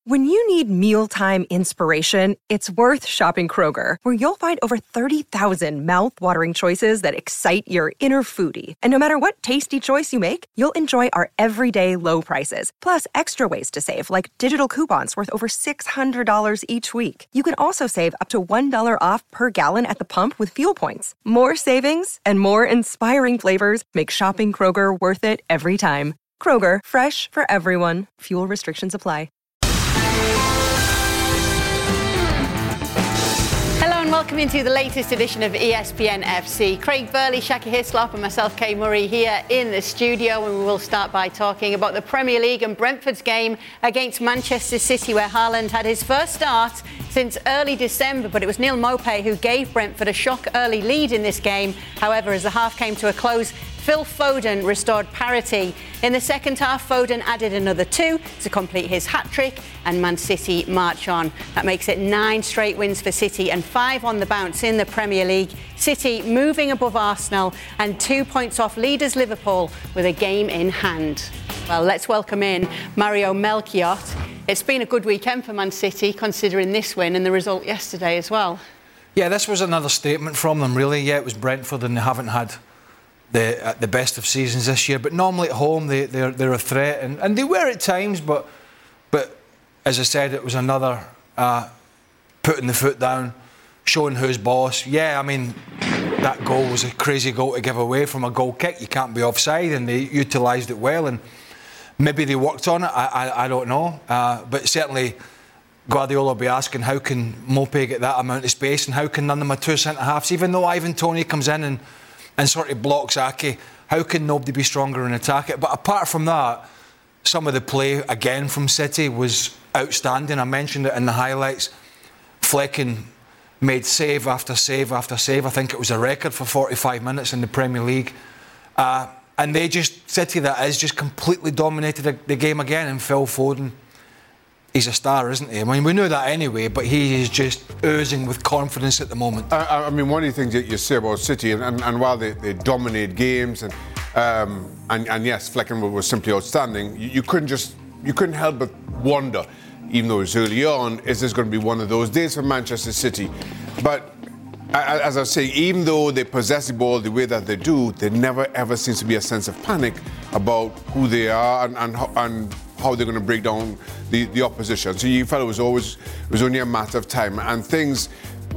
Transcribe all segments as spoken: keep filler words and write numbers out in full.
When you need mealtime inspiration, it's worth shopping Kroger, where you'll find over thirty thousand mouth-watering choices that excite your inner foodie. And no matter what tasty choice you make, you'll enjoy our everyday low prices, plus extra ways to save, like digital coupons worth over six hundred dollars each week. You can also save up to one dollar off per gallon at the pump with fuel points. More savings and more inspiring flavors make shopping Kroger worth it every time. Kroger, fresh for everyone. Fuel restrictions apply. Hello and welcome into the latest edition of E S P N F C. Craig Burley, Shaka Hislop and myself, Kay Murray, here in the studio, and we will start by talking about the Premier League and Brentford's game against Manchester City, where Haaland had his first start since early December, but it was Neal Maupay who gave Brentford a shock early lead in this game. However, as the half came to a close, Phil Foden restored parity. In the second half, Foden added another two to complete his hat-trick, and Man City march on. That makes it nine straight wins for City and five on the bounce in the Premier League. City moving above Arsenal and two points off leaders Liverpool with a game in hand. Well, let's welcome in Mario Melchiot. It's been a good weekend for Man City, considering this win and the result yesterday as well. Yeah, this was another statement from them, really. Yeah, it was Brentford and they haven't had the uh, the best of seasons this year, but normally at home they, they're, they're a threat, and, and they were at times, but but as I said, it was another uh, putting the foot down, showing who's boss. Yeah, I mean, that goal was a crazy goal to give away from a goal kick. You can't be offside, and they utilised it well, and maybe they worked on it, I, I, I don't know, uh, but certainly Guardiola will be asking how can Maupay get that amount of space, and how can none of my two centre-halves, even though Ivan Toney comes in and and sort of blocks Ake, how can nobody be stronger and attack it? But apart from that, some of the play, again, from City was outstanding. I mentioned it in the highlights. Flecken made save after save after save. I think it was a record for forty-five minutes in the Premier League. Uh, and they just, City that is, just completely dominated the, the game again. And Phil Foden, he's a star, isn't he? I mean, we knew that anyway, but he is just oozing with confidence at the moment. I, I mean, one of the things that you say about City, and, and, and while they, they dominate games, and, um, and and yes, Flecken was simply outstanding, you, you couldn't just, you couldn't help but wonder, even though it was early on, is this going to be one of those days for Manchester City? But as I was saying, even though they possess the ball the way that they do, there never ever seems to be a sense of panic about who they are and and, and how they're going to break down the, the opposition. So you felt it was always, it was only a matter of time. And things,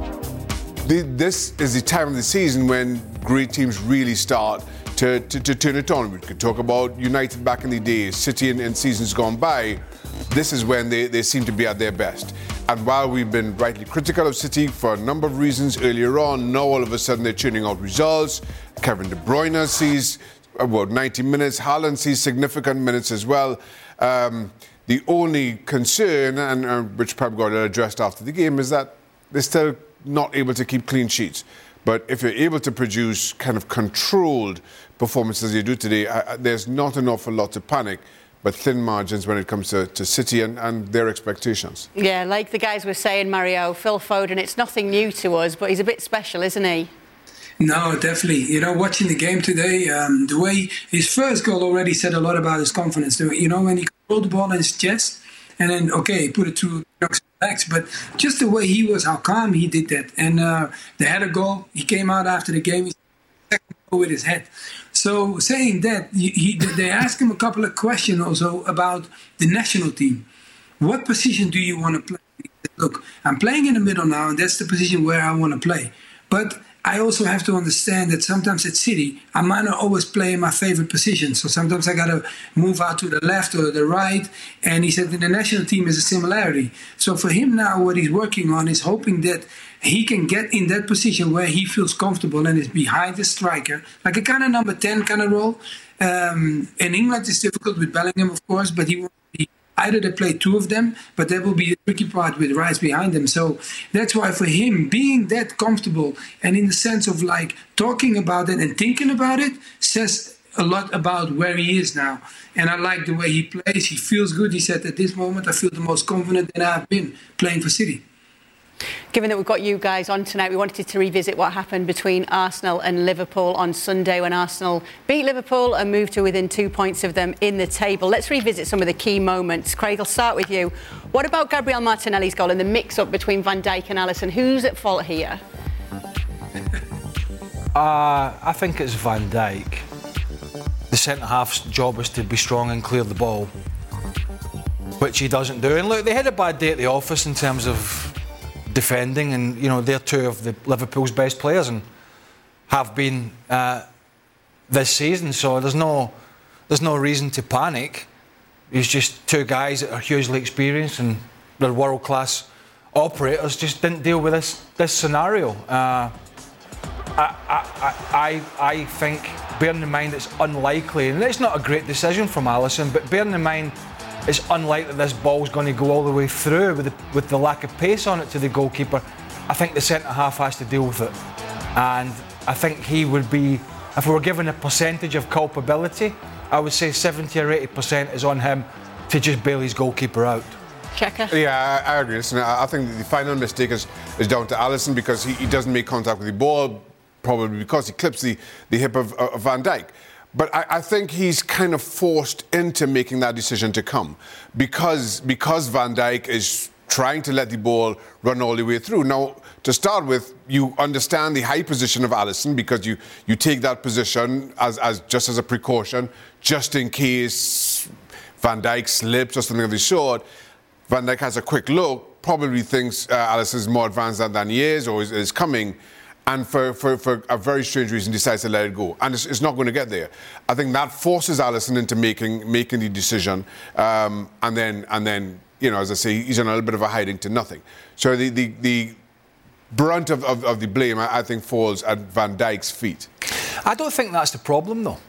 the, this is the time of the season when great teams really start to, to, to turn it on. We could talk about United back in the days, City in, in seasons gone by. This is when they, they seem to be at their best. And while we've been rightly critical of City for a number of reasons earlier on, now all of a sudden they're churning out results. Kevin De Bruyne sees about ninety minutes. Haaland sees significant minutes as well. Um, the only concern, and uh, which Pep Guardiola addressed after the game, is that they're still not able to keep clean sheets. But if you're able to produce kind of controlled performances as you do today, uh, there's not an awful lot to panic, but thin margins when it comes to, to City and, and their expectations. Yeah, like the guys were saying, Mario, Phil Foden, it's nothing new to us, but he's a bit special, isn't he? No, definitely. You know, watching the game today, um, the way his first goal already said a lot about his confidence. You know, when he controlled the ball in his chest and then, okay, he put it through his legs, but just the way he was, how calm he did that. And uh, they had a goal. He came out after the game, he second goal with his head. So saying that, he, he, they asked him a couple of questions also about the national team. What position do you want to play? Look, I'm playing in the middle now, and that's the position where I want to play. But I also have to understand that sometimes at City, I might not always play in my favorite position. So sometimes I got to move out to the left or the right. And he said in the national team is a similarity. So for him now, what he's working on is hoping that he can get in that position where he feels comfortable and is behind the striker, like a kind of number ten kind of role. Um, in England, it's difficult with Bellingham, of course, but he won't be. Either they play two of them, but that will be the tricky part with Rice behind them. So that's why for him, being that comfortable and in the sense of like talking about it and thinking about it says a lot about where he is now. And I like the way he plays. He feels good. He said, at this moment, I feel the most confident that I've been playing for City. Given that we've got you guys on tonight, we wanted to revisit what happened between Arsenal and Liverpool on Sunday when Arsenal beat Liverpool and moved to within two points of them in the table. Let's revisit some of the key moments. Craig, I'll start with you. What about Gabriel Martinelli's goal and the mix-up between Van Dijk and Alisson? Who's at fault here? Uh, I think it's Van Dijk. The centre-half's job is to be strong and clear the ball, which he doesn't do. And look, they had a bad day at the office in terms of defending, and you know they're two of the Liverpool's best players and have been uh, this season. So there's no there's no reason to panic. It's just two guys that are hugely experienced and they're world-class operators. Just didn't deal with this this scenario. Uh, I, I I I think, bearing in mind it's unlikely, and it's not a great decision from Alisson, but bearing in mind it's unlikely that this ball's going to go all the way through with the, with the lack of pace on it to the goalkeeper. I think the centre-half has to deal with it. And I think he would be, if we were given a percentage of culpability, I would say seventy or eighty percent is on him to just bail his goalkeeper out. Checker? Yeah, I, I agree. Listen, I think the final mistake is, is down to Alisson because he, he doesn't make contact with the ball, probably because he clips the, the hip of, of Van Dijk. But I, I think he's kind of forced into making that decision to come because because Van Dijk is trying to let the ball run all the way through. Now, to start with, you understand the high position of Alisson because you, you take that position as, as just as a precaution, just in case Van Dijk slips or something of the sort. Van Dijk has a quick look, probably thinks uh, Alisson is more advanced than, than he is or is, is coming. And for, for, for a very strange reason decides to let it go. And it's, it's not going to get there. I think that forces Alisson into making making the decision. Um, and then, and then you know, as I say, he's in a little bit of a hiding to nothing. So the, the, the brunt of, of, of the blame, I, I think, falls at Van Dijk's feet. I don't think that's the problem, though.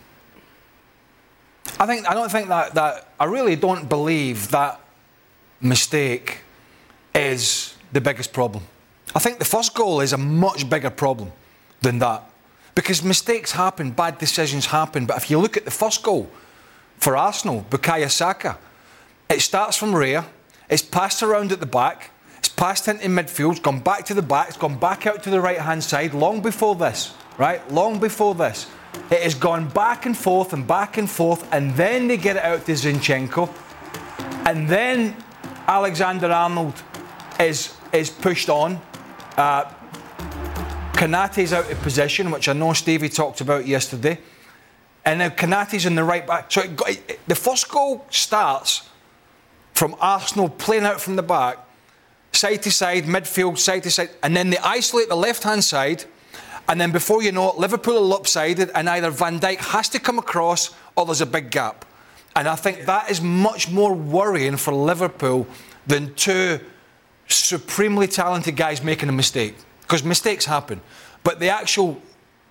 I think I don't think that, that I really don't believe that mistake is the biggest problem. I think the first goal is a much bigger problem than that. Because mistakes happen, bad decisions happen. But if you look at the first goal for Arsenal, Bukayo Saka, it starts from Raya, it's passed around at the back, it's passed into midfield, it's gone back to the back, it's gone back out to the right-hand side long before this, right? Long before this. It has gone back and forth and back and forth, and then they get it out to Zinchenko. And then Alexander-Arnold is, is pushed on. Uh, Konaté's out of position, which I know Stevie talked about yesterday. And now Konaté's in the right back. So it got, it, the first goal starts from Arsenal playing out from the back, side to side, midfield, side to side. And then they isolate the left-hand side. And then before you know it, Liverpool are lopsided and either Van Dijk has to come across or there's a big gap. And I think that is much more worrying for Liverpool than two supremely talented guys making a mistake, because mistakes happen. But the actual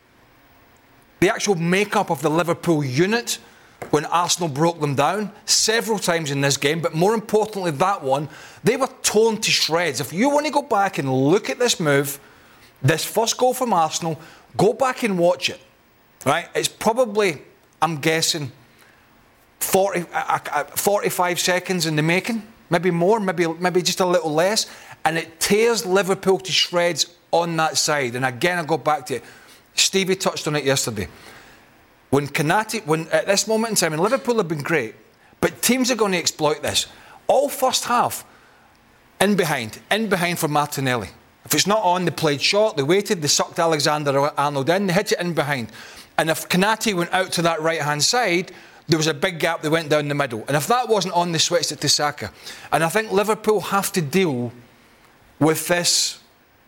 the actual makeup of the Liverpool unit when Arsenal broke them down several times in this game, but more importantly that one, they were torn to shreds. If you want to go back and look at this move, this first goal from Arsenal, go back and watch it, right? It's probably, I'm guessing, forty, uh, uh, forty-five seconds in the making. Maybe more, maybe maybe just a little less. And it tears Liverpool to shreds on that side. And again, I go back to it. Stevie touched on it yesterday. When Konaté, when at this moment in time, and Liverpool have been great, but teams are going to exploit this. All first half, in behind, in behind for Martinelli. If it's not on, they played short, they waited, they sucked Alexander-Arnold in, they hit it in behind. And if Konaté went out to that right-hand side, there was a big gap that went down the middle. And if that wasn't on, they switched it to Saka. And I think Liverpool have to deal with this,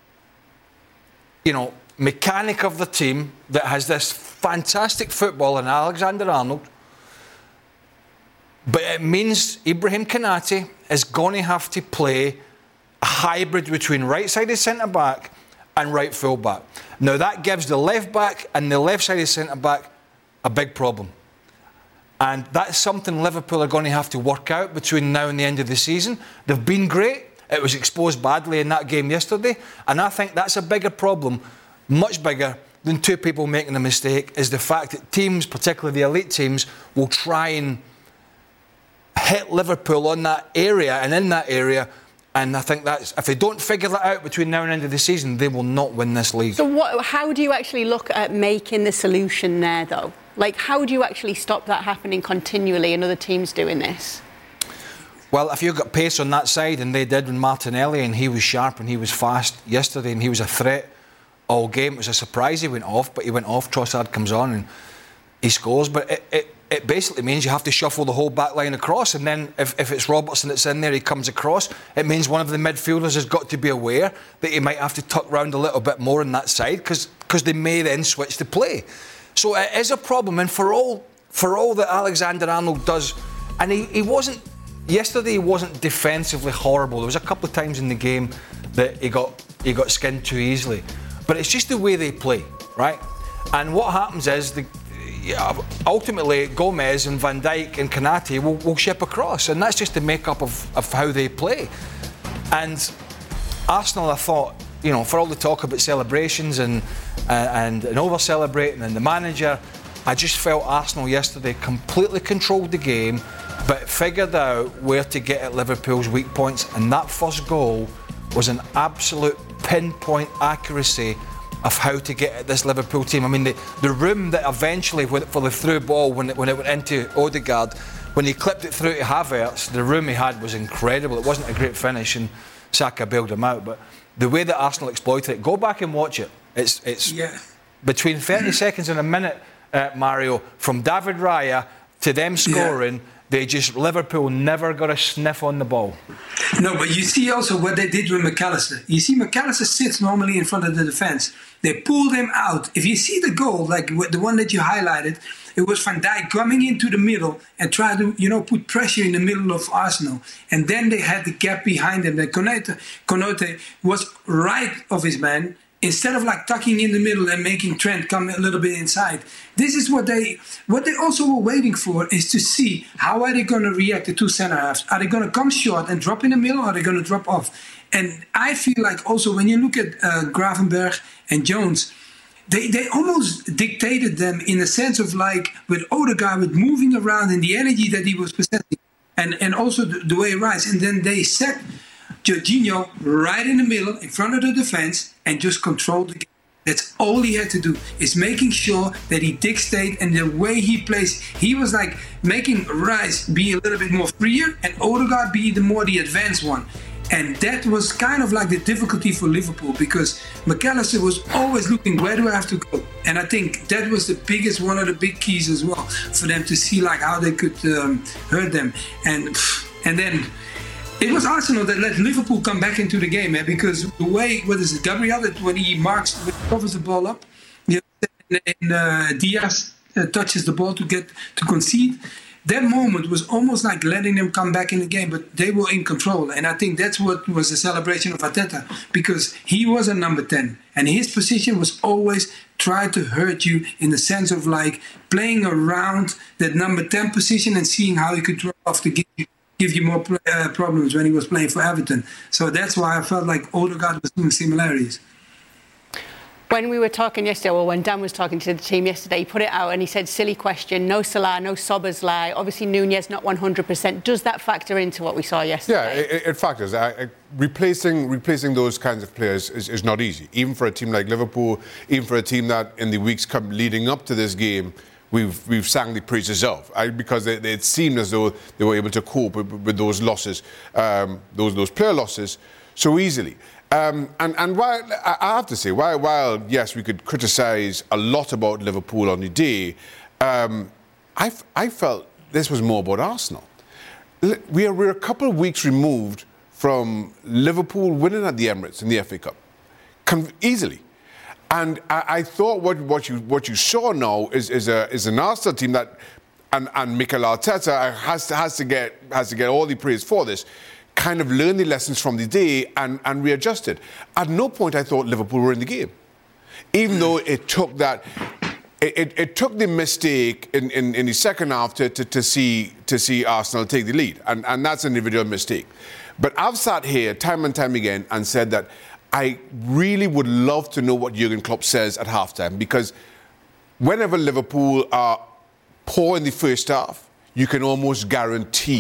you know, mechanic of the team that has this fantastic football in Alexander-Arnold. But it means Ibrahim Konaté is going to have to play a hybrid between right-sided centre-back and right full-back. Now, that gives the left-back and the left-sided centre-back a big problem. And that's something Liverpool are going to have to work out between now and the end of the season. They've been great. It was exposed badly in that game yesterday. And I think that's a bigger problem, much bigger than two people making a mistake, is the fact that teams, particularly the elite teams, will try and hit Liverpool on that area and in that area And I think that's, if they don't figure that out between now and the end of the season, they will not win this league. So what, how do you actually look at making the solution there, though? Like, how do you actually stop that happening continually and other teams doing this? Well, if you've got pace on that side, and they did with Martinelli, and he was sharp and he was fast yesterday, and he was a threat all game. It was a surprise he went off, but he went off. Trossard comes on and he scores. But it, it, it basically means you have to shuffle the whole back line across, and then if, if it's Robertson that's in there, he comes across. It means one of the midfielders has got to be aware that he might have to tuck round a little bit more on that side, because because they may then switch to play. So it is a problem, and for all for all that Alexander-Arnold does, and he, he wasn't yesterday. He wasn't defensively horrible. There was a couple of times in the game that he got he got skinned too easily, but it's just the way they play, right? And what happens is the yeah, ultimately Gomez and Van Dijk and Konate will, will ship across, and that's just the makeup of, of how they play. And Arsenal, I thought, you know, for all the talk about celebrations and uh, and, and over celebrating and the manager, I just felt Arsenal yesterday completely controlled the game, but figured out where to get at Liverpool's weak points, and that first goal was an absolute pinpoint accuracy of how to get at this Liverpool team. I mean, the, the room that eventually, for the through ball, when it, when it went into Odegaard, when he clipped it through to Havertz, the room he had was incredible. It wasn't a great finish, and Saka bailed him out. But the way that Arsenal exploited it, go back and watch it. It's it's yeah. between thirty seconds and a minute, uh, Mario, from David Raya to them scoring. Yeah. They just, Liverpool never got a sniff on the ball. No, but you see also what they did with McAllister. You see McAllister sits normally in front of the defence. They pulled him out. If you see the goal, like the one that you highlighted, it was Van Dijk coming into the middle and try to, you know, put pressure in the middle of Arsenal. And then they had the gap behind them. That Konate, Konate was right of his man, instead of like tucking in the middle and making Trent come a little bit inside. This is what they what they also were waiting for, is to see how are they going to react to two centre halves. Are they going to come short and drop in the middle, or are they going to drop off? And I feel like also when you look at uh, Gravenberch and Jones, they, they almost dictated them in a sense of like with Odegaard, with moving around and the energy that he was possessing, and, and also the, the way he rides. And then they set Jorginho right in the middle, in front of the defence, and just control the game. That's all he had to do, is making sure that he dictates, and the way he plays, he was like making Rice be a little bit more freer and Odegaard be the more the advanced one. And that was kind of like the difficulty for Liverpool, because McAllister was always looking, where do I have to go? And I think that was the biggest, one of the big keys as well, for them to see like how they could um, hurt them. And and then it was Arsenal that let Liverpool come back into the game, eh? Because the way, what is it, Gabriel, when he marks, when he covers the ball up, you know, and uh, Diaz uh, touches the ball to get to concede. That moment was almost like letting them come back in the game, but they were in control. And I think that's what was the celebration of Arteta, because he was a number ten. And his position was always try to hurt you, in the sense of like playing around that number ten position and seeing how he could drop off to give you, give you more uh, problems when he was playing for Everton. So that's why I felt like Odegaard was doing similarities. When we were talking yesterday, well, when Dan was talking to the team yesterday, he put it out and he said, silly question, no Salah, no Szoboszlai, obviously Nunez not one hundred percent. Does that factor into what we saw yesterday? Yeah, it, it factors. I, I, replacing replacing those kinds of players is, is not easy, even for a team like Liverpool, even for a team that in the weeks come leading up to this game, we've we've sang the praises of, I, because it, it seemed as though they were able to cope with, with those losses, um, those those player losses, so easily. Um, and, and while, I have to say, while, while, yes, we could criticise a lot about Liverpool on the day, um, I, I felt this was more about Arsenal. We are, we're a couple of weeks removed from Liverpool winning at the Emirates in the F A Cup, Con- easily. And I, I thought what, what, you, what you saw now is, is, a, is an Arsenal team that, and, and Mikel Arteta has to, has, to get, has to get all the praise for this, kind of learned the lessons from the day and, and readjusted. At no point I thought Liverpool were in the game. Even though it took that, it, it, it took the mistake in, in, in the second half to, to, to see to see Arsenal take the lead. And, and that's an individual mistake. But I've sat here time and time again and said that I really would love to know what Jurgen Klopp says at halftime, because whenever Liverpool are poor in the first half, you can almost guarantee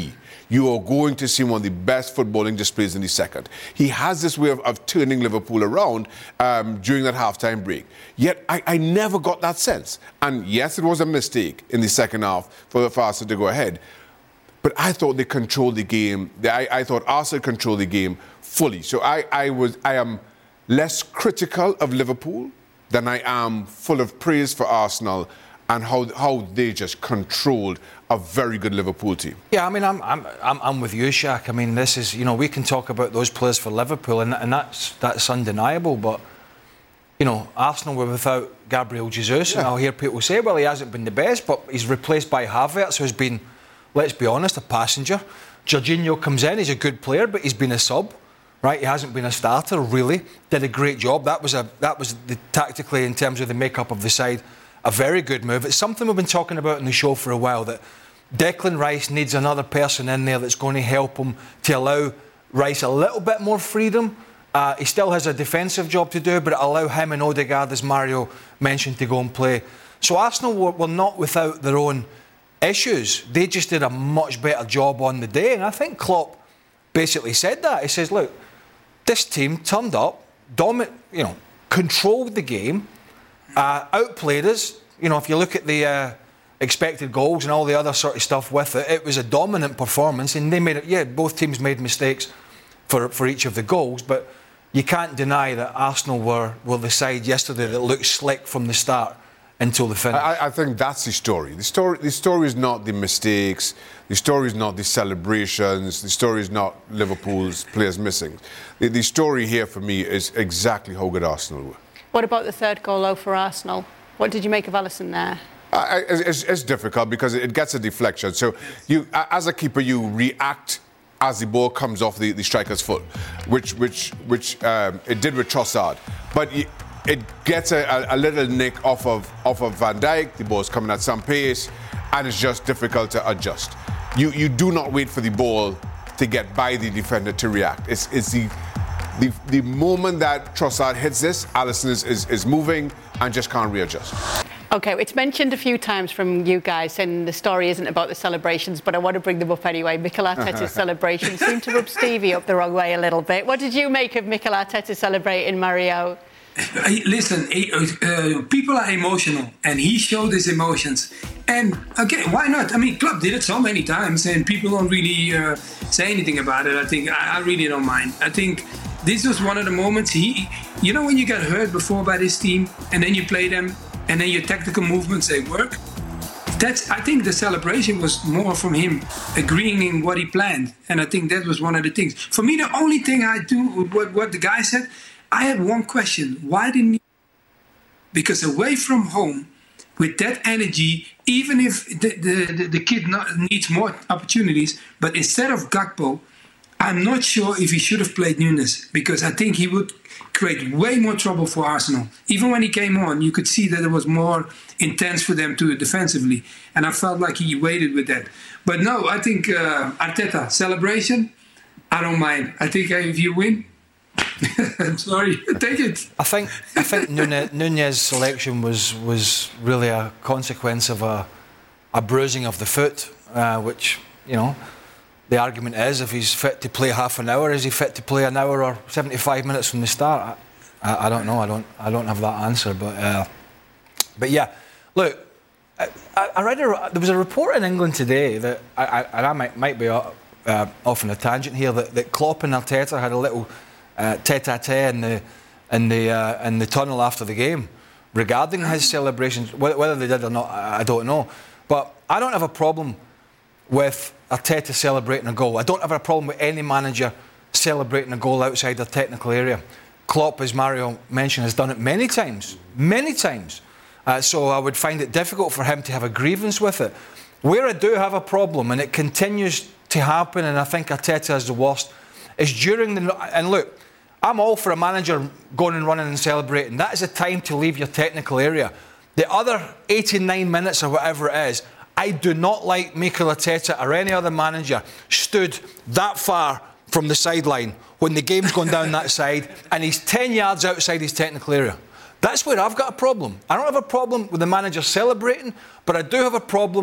you are going to see one of the best footballing displays in the second. He has this way of, of turning Liverpool around um, during that half-time break. Yet, I, I never got that sense. And yes, it was a mistake in the second half for, for Arsenal to go ahead. But I thought they controlled the game. I, I thought Arsenal controlled the game fully. So I, I, was, I am less critical of Liverpool than I am full of praise for Arsenal and how, how they just controlled a very good Liverpool team. Yeah, I mean, I'm, I'm, I'm, I'm with you, Shaq. I mean, this is, you know, we can talk about those players for Liverpool, and, and that's, that's undeniable, but, you know, Arsenal were without Gabriel Jesus, yeah. And I'll hear people say, well, he hasn't been the best, but he's replaced by Havertz, who's been, let's be honest, a passenger. Jorginho comes in, he's a good player, but he's been a sub, right? He hasn't been a starter, really. Did a great job. That was, a, that was the, tactically, in terms of the makeup of the side, a very good move. It's something we've been talking about in the show for a while, that Declan Rice needs another person in there that's going to help him to allow Rice a little bit more freedom. Uh, he still has a defensive job to do, but allow him and Odegaard, as Mario mentioned, to go and play. So Arsenal were, were not without their own issues. They just did a much better job on the day, and I think Klopp basically said that. He says, look, this team turned up, domin- you know, controlled the game, uh, outplayed us. You know, if you look at the uh, expected goals and all the other sort of stuff with it, it was a dominant performance, and they made it. Yeah, both teams made mistakes for for each of the goals, but you can't deny that Arsenal were were the side yesterday that looked slick from the start until the finish. I, I think that's the story. The story the story is not the mistakes. The story is not the celebrations. The story is not Liverpool's players missing. The, the story here for me is exactly how good Arsenal were. What about the third goal, though, for Arsenal? What did you make of Alisson there? Uh, it's, it's difficult because it gets a deflection. So you, as a keeper, you react as the ball comes off the, the striker's foot, which which which um, it did with Trossard. But you, it gets a, a little nick off of off of Van Dijk. The ball's coming at some pace, and it's just difficult to adjust. You you do not wait for the ball to get by the defender to react. It's it's the the, the moment that Trossard hits this, Alisson is, is, is moving and just can't readjust. OK, it's mentioned a few times from you guys, and the story isn't about the celebrations, but I want to bring them up anyway. Mikel Arteta's celebration seemed to rub Stevie up the wrong way a little bit. What did you make of Mikel Arteta celebrating, Mario? Listen, uh, people are emotional, and he showed his emotions. And again, why not? I mean, Klopp did it so many times, and people don't really uh, say anything about it. I think I, I really don't mind. I think this was one of the moments he, you know, when you get hurt before by this team, and then you play them, and then your tactical movements they work. That's, I think the celebration was more from him agreeing in what he planned, and I think that was one of the things. For me, the only thing I do what what the guy said. I had one question. Why didn't he? Because away from home, with that energy, even if the, the, the kid not, needs more opportunities, but instead of Gakpo, I'm not sure if he should have played Nunes, because I think he would create way more trouble for Arsenal. Even when he came on, you could see that it was more intense for them to defensively. And I felt like he waited with that. But no, I think uh, Arteta, celebration, I don't mind. I think uh, if you win, I'm sorry, take it. I think I think Nunez, Nunez's selection was was really a consequence of a a bruising of the foot, uh, which, you know, the argument is, if he's fit to play half an hour, is he fit to play an hour or seventy-five minutes from the start? I, I, I don't know. I don't I don't have that answer. But uh, but yeah, look, I, I read a, there was a report in England today that I, I, and I might might be uh, off on a tangent here, that, that Klopp and Arteta had a little Uh, tete-a-tete in the in the uh, in the tunnel after the game regarding his celebrations. Whether they did or not, I don't know. But I don't have a problem with Arteta celebrating a goal. I don't have a problem with any manager celebrating a goal outside their technical area. Klopp, as Mario mentioned, has done it many times, many times. Uh, so I would find it difficult for him to have a grievance with it. Where I do have a problem, and it continues to happen, and I think Arteta is the worst, is during the... And look, I'm all for a manager going and running and celebrating. That is a time to leave your technical area. The other eighty-nine minutes or whatever it is, I do not like Mikel Arteta or any other manager stood that far from the sideline when the game's gone down that side and he's ten yards outside his technical area. That's where I've got a problem. I don't have a problem with the manager celebrating, but I do have a problem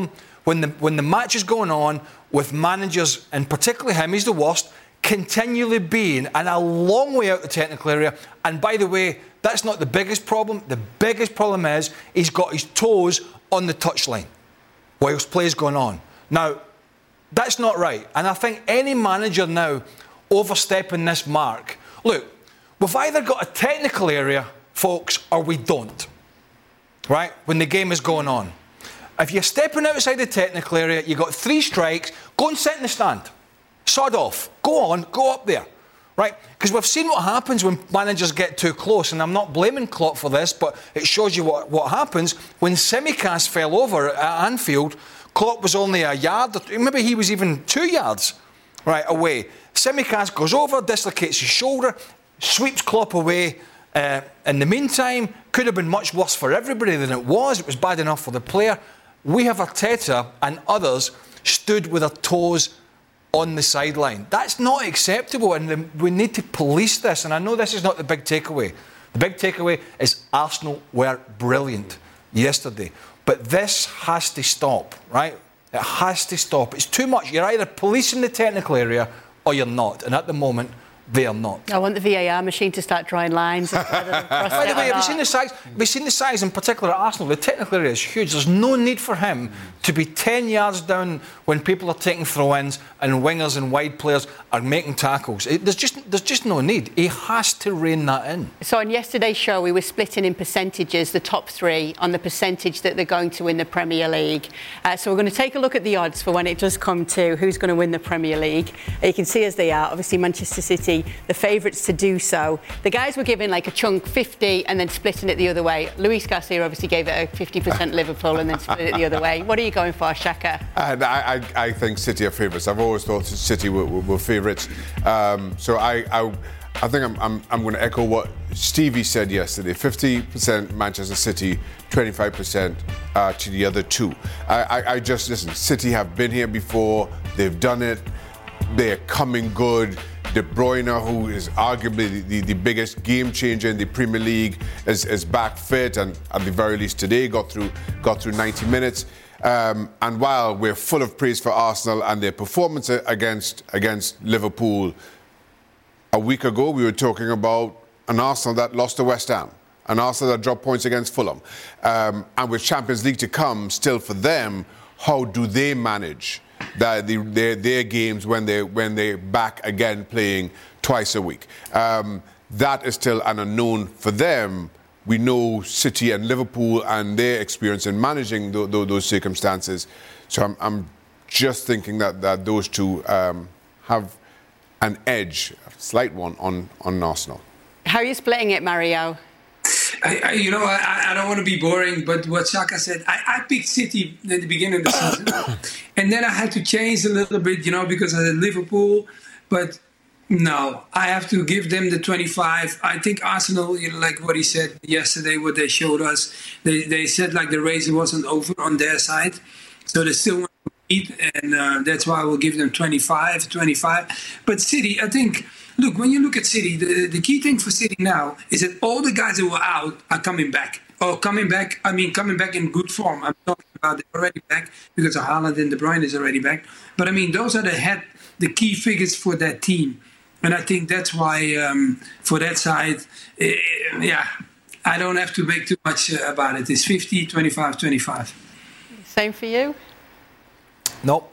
when the when the match is going on with managers, and particularly him, he's the worst, continually being and a long way out the technical area. And by the way, that's not the biggest problem. The biggest problem is he's got his toes on the touchline whilst play's going on. Now, that's not right. And I think any manager now overstepping this mark. Look, we've either got a technical area, folks, or we don't. Right? When the game is going on. If you're stepping outside the technical area, you've got three strikes, go and sit in the stand. Sod off. Go on, go up there. Right? Because we've seen what happens when managers get too close, and I'm not blaming Klopp for this, but it shows you what, what happens. When Tsimikas fell over at Anfield, Klopp was only a yard, or maybe he was even two yards right away. Tsimikas goes over, dislocates his shoulder, sweeps Klopp away. Uh, in the meantime, could have been much worse for everybody than it was. It was bad enough for the player. We have Arteta and others stood with their toes on the sideline. That's not acceptable, and the, we need to police this. And I know this is not the big takeaway. The big takeaway is Arsenal were brilliant yesterday. But this has to stop, right? It has to stop. It's too much. You're either policing the technical area or you're not. And at the moment, they are not. I want the V A R machine to start drawing lines. By the way, have you seen the size? Have you seen the size in particular at Arsenal? The technical area is huge. There's no need for him to be ten yards down when people are taking throw-ins and wingers and wide players are making tackles. It, there's just there's just no need. He has to rein that in. So on yesterday's show, we were splitting in percentages, the top three, on the percentage that they're going to win the Premier League. Uh, so we're going to take a look at the odds for when it does come to who's going to win the Premier League. You can see as they are. Obviously, Manchester City, the favourites to do so. The guys were giving like a chunk fifty and then splitting it the other way. Luis Garcia obviously gave it a fifty percent Liverpool and then split it the other way. What are you going for, Shaka? And I, I, I think City are favourites. I've always thought City were, were, were favourites. Um, so I, I, I think I'm, I'm, I'm going to echo what Stevie said yesterday. fifty percent Manchester City, twenty-five percent uh, to the other two. I, I, I just, listen, City have been here before. They've done it. They're coming good. De Bruyne, who is arguably the, the, the biggest game changer in the Premier League, is, is back fit, and at the very least today got through got through ninety minutes. Um, and while we're full of praise for Arsenal and their performance against against Liverpool, a week ago we were talking about an Arsenal that lost to West Ham, an Arsenal that dropped points against Fulham, um, and with Champions League to come still for them, how do they manage that the, their, their games when they when they're back again playing twice a week? Um, that is still an unknown for them. We know City and Liverpool and their experience in managing th- th- those circumstances. So I'm, I'm just thinking that, that those two um, have an edge, a slight one, on, on Arsenal. How are you splitting it, Mario? I, I, you know, I, I don't want to be boring, but what Shaka said, I, I picked City at the beginning of the season. And then I had to change a little bit, you know, because I had Liverpool. But no, I have to give them the twenty-five. I think Arsenal, you know, like what he said yesterday, what they showed us, they, they said like the race wasn't over on their side. So they still want to beat, and uh, that's why I will give them twenty-five, twenty-five. But City, I think, look, when you look at City, the, the key thing for City now is that all the guys that were out are coming back. Or coming back, I mean, coming back in good form. I'm talking about they're already back because of Haaland and De Bruyne is already back. But I mean, those are the head, the key figures for that team. And I think that's why, um, for that side, uh, yeah, I don't have to make too much uh, about it. It's fifty, twenty-five, twenty-five. Same for you? Nope.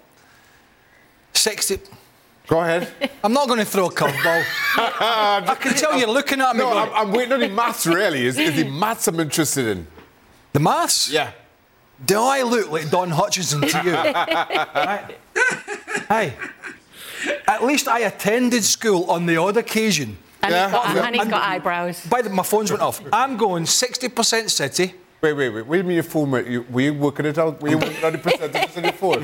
sixty. Go ahead. I'm not going to throw a curveball. I can tell you're looking at me. No, going, I'm, I'm waiting on the maths, really. Is, is the maths I'm interested in? The maths? Yeah. Do I look like Don Hutchinson to you? Right? Hey. At least I attended school on the odd occasion. And Yeah. he's got, Yeah. and he's got eyebrows. By the my phones went off. I'm going sixty percent City. Wait, wait, wait. What do you mean your phone went? You, were you working it out? Were you working out the percentages on your phone?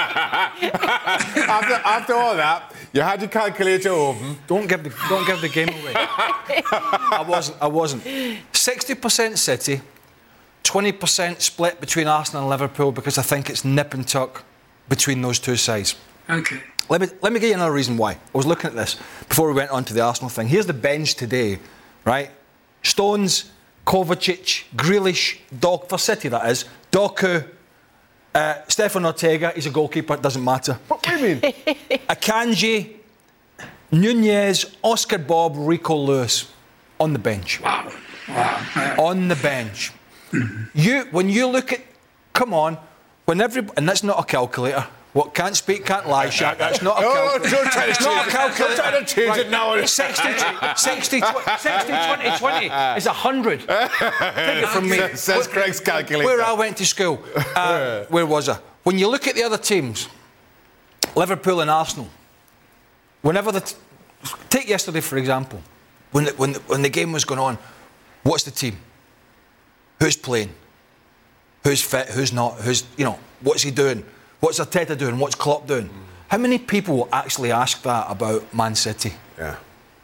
after, after all that, you had your calculator open. Don't give the don't give the game away. I wasn't. I wasn't. Sixty percent City, twenty percent split between Arsenal and Liverpool because I think it's nip and tuck between those two sides. Okay. Let me let me give you another reason why. I was looking at this before we went on to the Arsenal thing. Here's the bench today, right? Stones, Kovacic, Grealish, Doc for City that is, Doku, Uh, Stefan Ortega, he's a goalkeeper, it doesn't matter. What do you mean? Akanji, Nunez, Oscar Bob, Rico Lewis on the bench. Wow. Wow. On the bench. you, when you look at, come on, when every, and that's not a calculator. What can't speak, can't lie, Shaq. That's not a calculator. Oh, don't try to it's change not a it. calculator. Don't try to change right. it now. sixty, sixty, sixty, twenty, twenty is one hundred. Take it from me. Says Craig's calculator. Where I went to school. Uh, where was I? When you look at the other teams, Liverpool and Arsenal, whenever the... T- take yesterday, for example. When the, when, the, when the game was going on, what's the team? Who's playing? Who's fit? Who's not? Who's, you know, what's he doing? What's Arteta doing? What's Klopp doing? Mm. How many people will actually ask that about Man City? Yeah.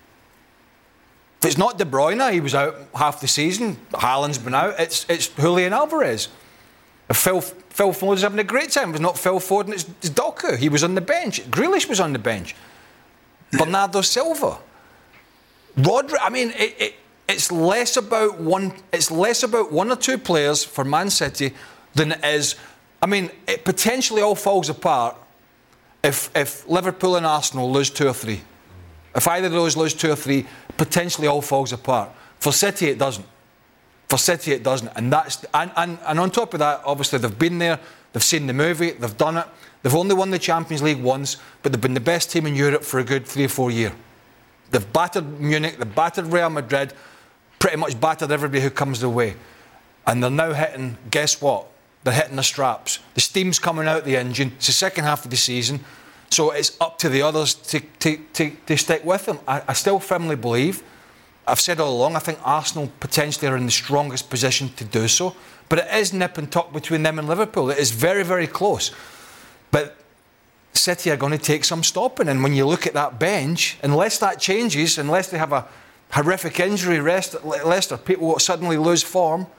If it's not De Bruyne, he was out half the season. Haaland's been out. It's it's Julian Alvarez. If Phil, Phil Foden's having a great time. It was not Phil Foden, it's, it's Doku. He was on the bench. Grealish was on the bench. Bernardo Silva. Rodri. I mean, it, it, it's less about one. It's less about one or two players for Man City than it is. I mean, it potentially all falls apart if if Liverpool and Arsenal lose two or three. If either of those lose two or three, potentially all falls apart. For City, it doesn't. For City, it doesn't. And that's and, and, and on top of that, obviously they've been there, they've seen the movie, they've done it. They've only won the Champions League once, but they've been the best team in Europe for a good three or four years. They've battered Munich, they've battered Real Madrid, pretty much battered everybody who comes their way. And they're now hitting, guess what? They're hitting the straps. The steam's coming out the engine. It's the second half of the season. So it's up to the others to, to, to, to stick with them. I, I still firmly believe, I've said all along, I think Arsenal potentially are in the strongest position to do so. But it is nip and tuck between them and Liverpool. It is very, very close. But City are going to take some stopping. And when you look at that bench, unless that changes, unless they have a horrific injury, Leicester, people will suddenly lose form,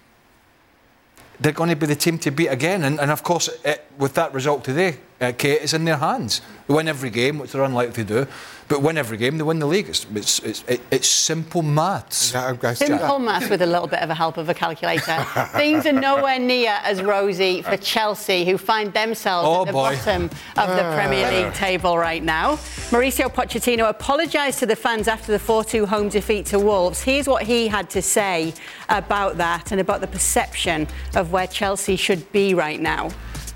they're going to be the team to beat again. And, and of course, it, with that result today, uh, Kate, it's in their hands. They win every game, which they're unlikely to do. But win every game, they win the league. It's it's it's, it, it's simple maths. Simple maths with a little bit of a help of a calculator. Things are nowhere near as rosy for Chelsea, who find themselves oh at the boy. bottom of the Premier League table right now. Mauricio Pochettino apologised to the fans after the four two home defeat to Wolves. Here's what he had to say about that and about the perception of where Chelsea should be right now.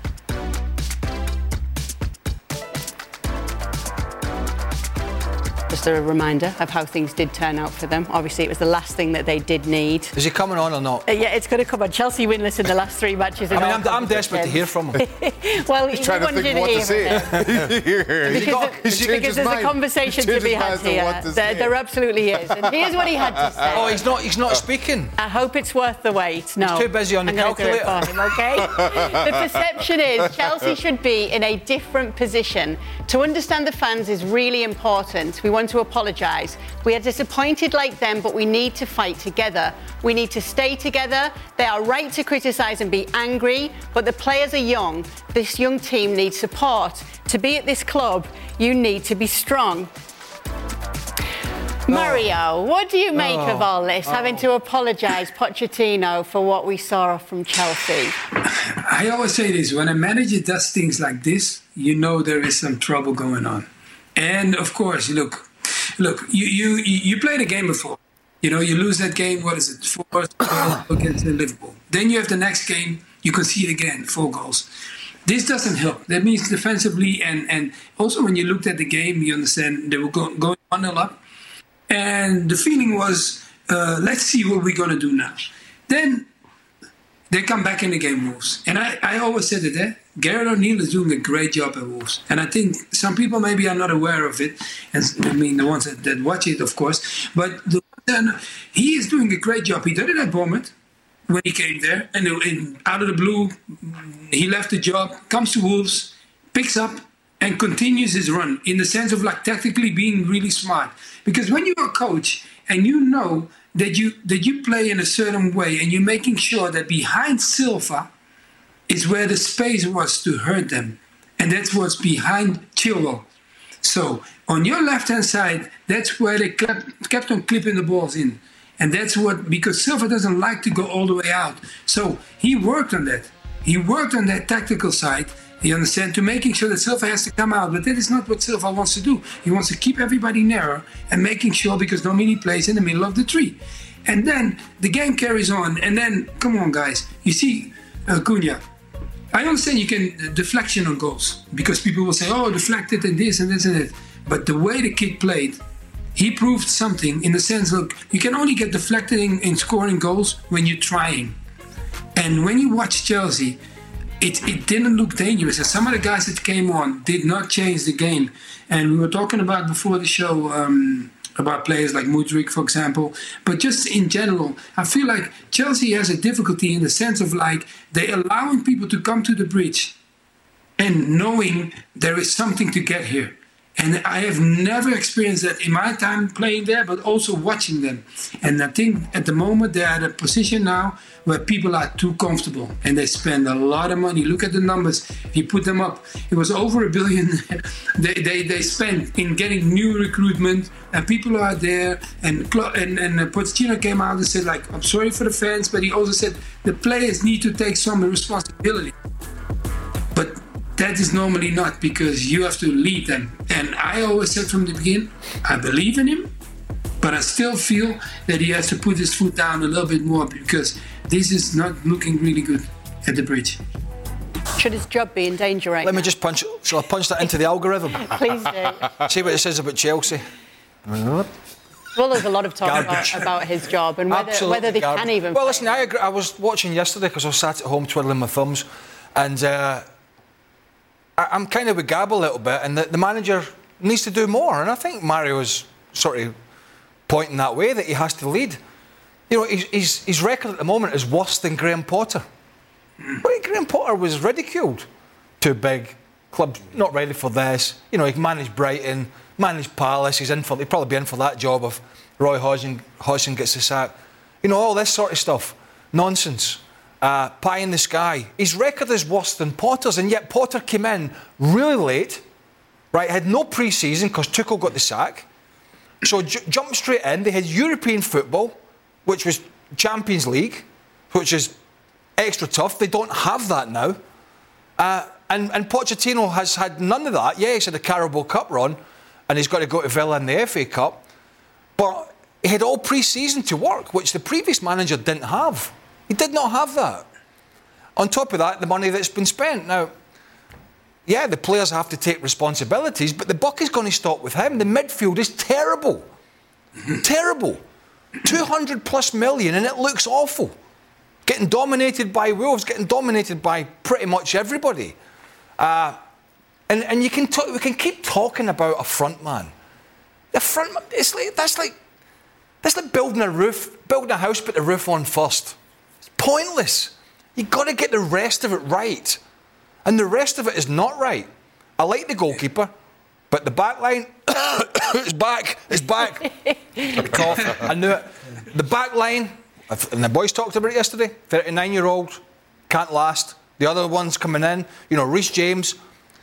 Just a reminder of how things did turn out for them. Obviously, it was the last thing that they did need. Is he coming on or not? Uh, yeah, it's going to come on. Chelsea winless in the last three matches. I mean, I'm, I'm desperate to hear from him. Well, he's trying to think what to say. Because, got, because there's mind. a conversation to be had here. There, there absolutely is. And here's what he had to say. Oh, he's not. He's not speaking. I hope it's worth the wait. No, he's too busy on the I'm calculator. Do it for him, okay? The perception is Chelsea should be in a different position. To understand the fans is really important. We want to apologise. We are disappointed like them, but we need to fight together. We need to stay together. They are right to criticise and be angry, but the players are young. This young team needs support. To be at this club, you need to be strong. Mario, what do you make oh. of all this, oh. having to apologise, Pochettino, for what we saw from Chelsea? I always say this, when a manager does things like this, you know there is some trouble going on. And, of course, look, Look, you, you you played a game before. You know, you lose that game, what is it, four against Liverpool. Then you have the next game, you concede again, four goals. This doesn't help. That means defensively, and, and also when you looked at the game, you understand they were go, going one nil up. And the feeling was, uh, let's see what we're going to do now. Then they come back in the game, Wolves. And I, I always said it there. Gareth O'Neill is doing a great job at Wolves. And I think some people maybe are not aware of it. And I mean, the ones that, that watch it, of course. But the, uh, he is doing a great job. He did it at Bournemouth when he came there. And, and out of the blue, he left the job, comes to Wolves, picks up, and continues his run in the sense of like tactically being really smart. Because when you're a coach and you know that you that you play in a certain way and you're making sure that behind Silva is where the space was to hurt them. And that's what's behind Chilwell. So on your left-hand side, that's where they kept, kept on clipping the balls in. And that's what, because Silva doesn't like to go all the way out. So he worked on that. he worked on that tactical side, you understand, to making sure that Silva has to come out. But that is not what Silva wants to do. He wants to keep everybody narrow and making sure, because normally he plays in the middle of the tree. And then the game carries on. And then, come on, guys. You see, uh, Cunha, I understand you can uh, deflection on goals, because people will say, oh, deflected and this and this and that. But the way the kid played, he proved something in the sense, look, you can only get deflected in, in scoring goals when you're trying. And when you watch Chelsea, it, it didn't look dangerous. And some of the guys that came on did not change the game. And we were talking about before the show um, about players like Mudryk, for example. But just in general, I feel like Chelsea has a difficulty in the sense of like they're allowing people to come to the bridge and knowing there is something to get here. And I have never experienced that in my time playing there, but also watching them. And I think at the moment they're at a position now where people are too comfortable and they spend a lot of money. Look at the numbers. If you put them up, it was over a billion they, they, they spent in getting new recruitment, and people are there. And, and, and Pochettino came out and said, like, I'm sorry for the fans, but he also said the players need to take some responsibility. But that is normally not, because you have to lead them. And I always said from the beginning, I believe in him, but I still feel that he has to put his foot down a little bit more, because this is not looking really good at the bridge. Should his job be in danger right Let now? me just punch, shall I punch that into the algorithm? Please do. See what it says about Chelsea. Well, there's a lot of talk about, about his job and whether, whether they garbage. can even... Well, listen, I, agree. I was watching yesterday because I was sat at home twiddling my thumbs, and... Uh, I'm kind of with Gab a little bit, and the, the manager needs to do more. And I think Mario is sort of pointing that way, that he has to lead. You know, his, his, his record at the moment is worse than Graham Potter. But Graham Potter was ridiculed. Too big, club's not ready for this. You know, he managed Brighton, managed Palace. He's in for, he'd probably be in for that job if Roy Hodgson, Hodgson gets the sack. You know, all this sort of stuff. Nonsense. Uh, pie in the sky. His record is worse than Potter's, and yet Potter came in really late, right? Had no pre-season because Tuchel got the sack. So j- jumped straight in. They had European football, which was Champions League, which is extra tough. They don't have that now. Uh, and, and Pochettino has had none of that. Yeah, he's had a Carabao Cup run, and he's got to go to Villa in the F A Cup. But he had all pre-season to work, which the previous manager didn't have. He did not have that. On top of that, the money that's been spent. Now, yeah, the players have to take responsibilities, but the buck is going to stop with him. The midfield is terrible. Terrible. two hundred plus million, and it looks awful. Getting dominated by Wolves, getting dominated by pretty much everybody. Uh, and and you can talk, we can keep talking about a front man. The front man, it's like, that's like, that's like building a roof, building a house, put the roof on first. Pointless. You've got to get the rest of it right. And the rest of it is not right. I like the goalkeeper, but the back line is back. It's back. Cough. I knew it. The back line, and the boys talked about it yesterday, thirty-nine-year-old, can't last. The other ones coming in, you know, Reece James,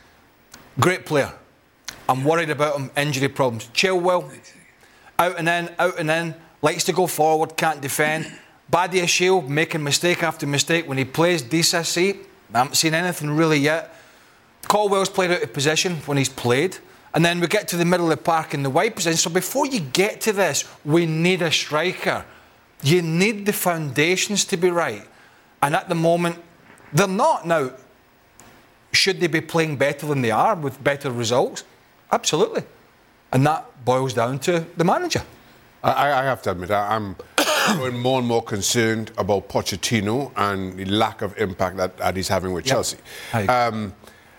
great player. I'm worried about him, injury problems. Chilwell, out and in, out and in, likes to go forward, can't defend. Badiashile making mistake after mistake when he plays. Disasi, I haven't seen anything really yet. Colwell's played out of position when he's played. And then we get to the middle of the park in the wide position. So before you get to this, we need a striker. You need the foundations to be right. And at the moment, they're not. Now, should they be playing better than they are with better results? Absolutely. And that boils down to the manager. I, I have to admit, I, I'm growing more and more concerned about Pochettino and the lack of impact that, that he's having with Yep. Chelsea. Um,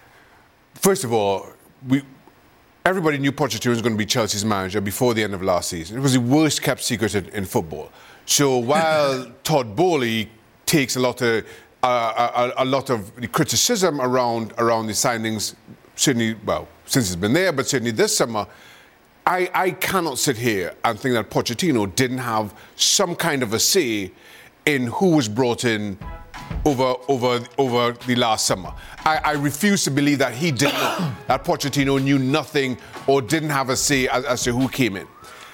first of all, we, everybody knew Pochettino was going to be Chelsea's manager before the end of last season. It was the worst kept secret in, in football. So while Todd Bowley takes a lot of uh, a, a lot of the criticism around around the signings, certainly, well, since he's been there, but certainly this summer, I, I cannot sit here and think that Pochettino didn't have some kind of a say in who was brought in over over over the last summer. I, I refuse to believe that he did not, that Pochettino knew nothing or didn't have a say as, as to who came in.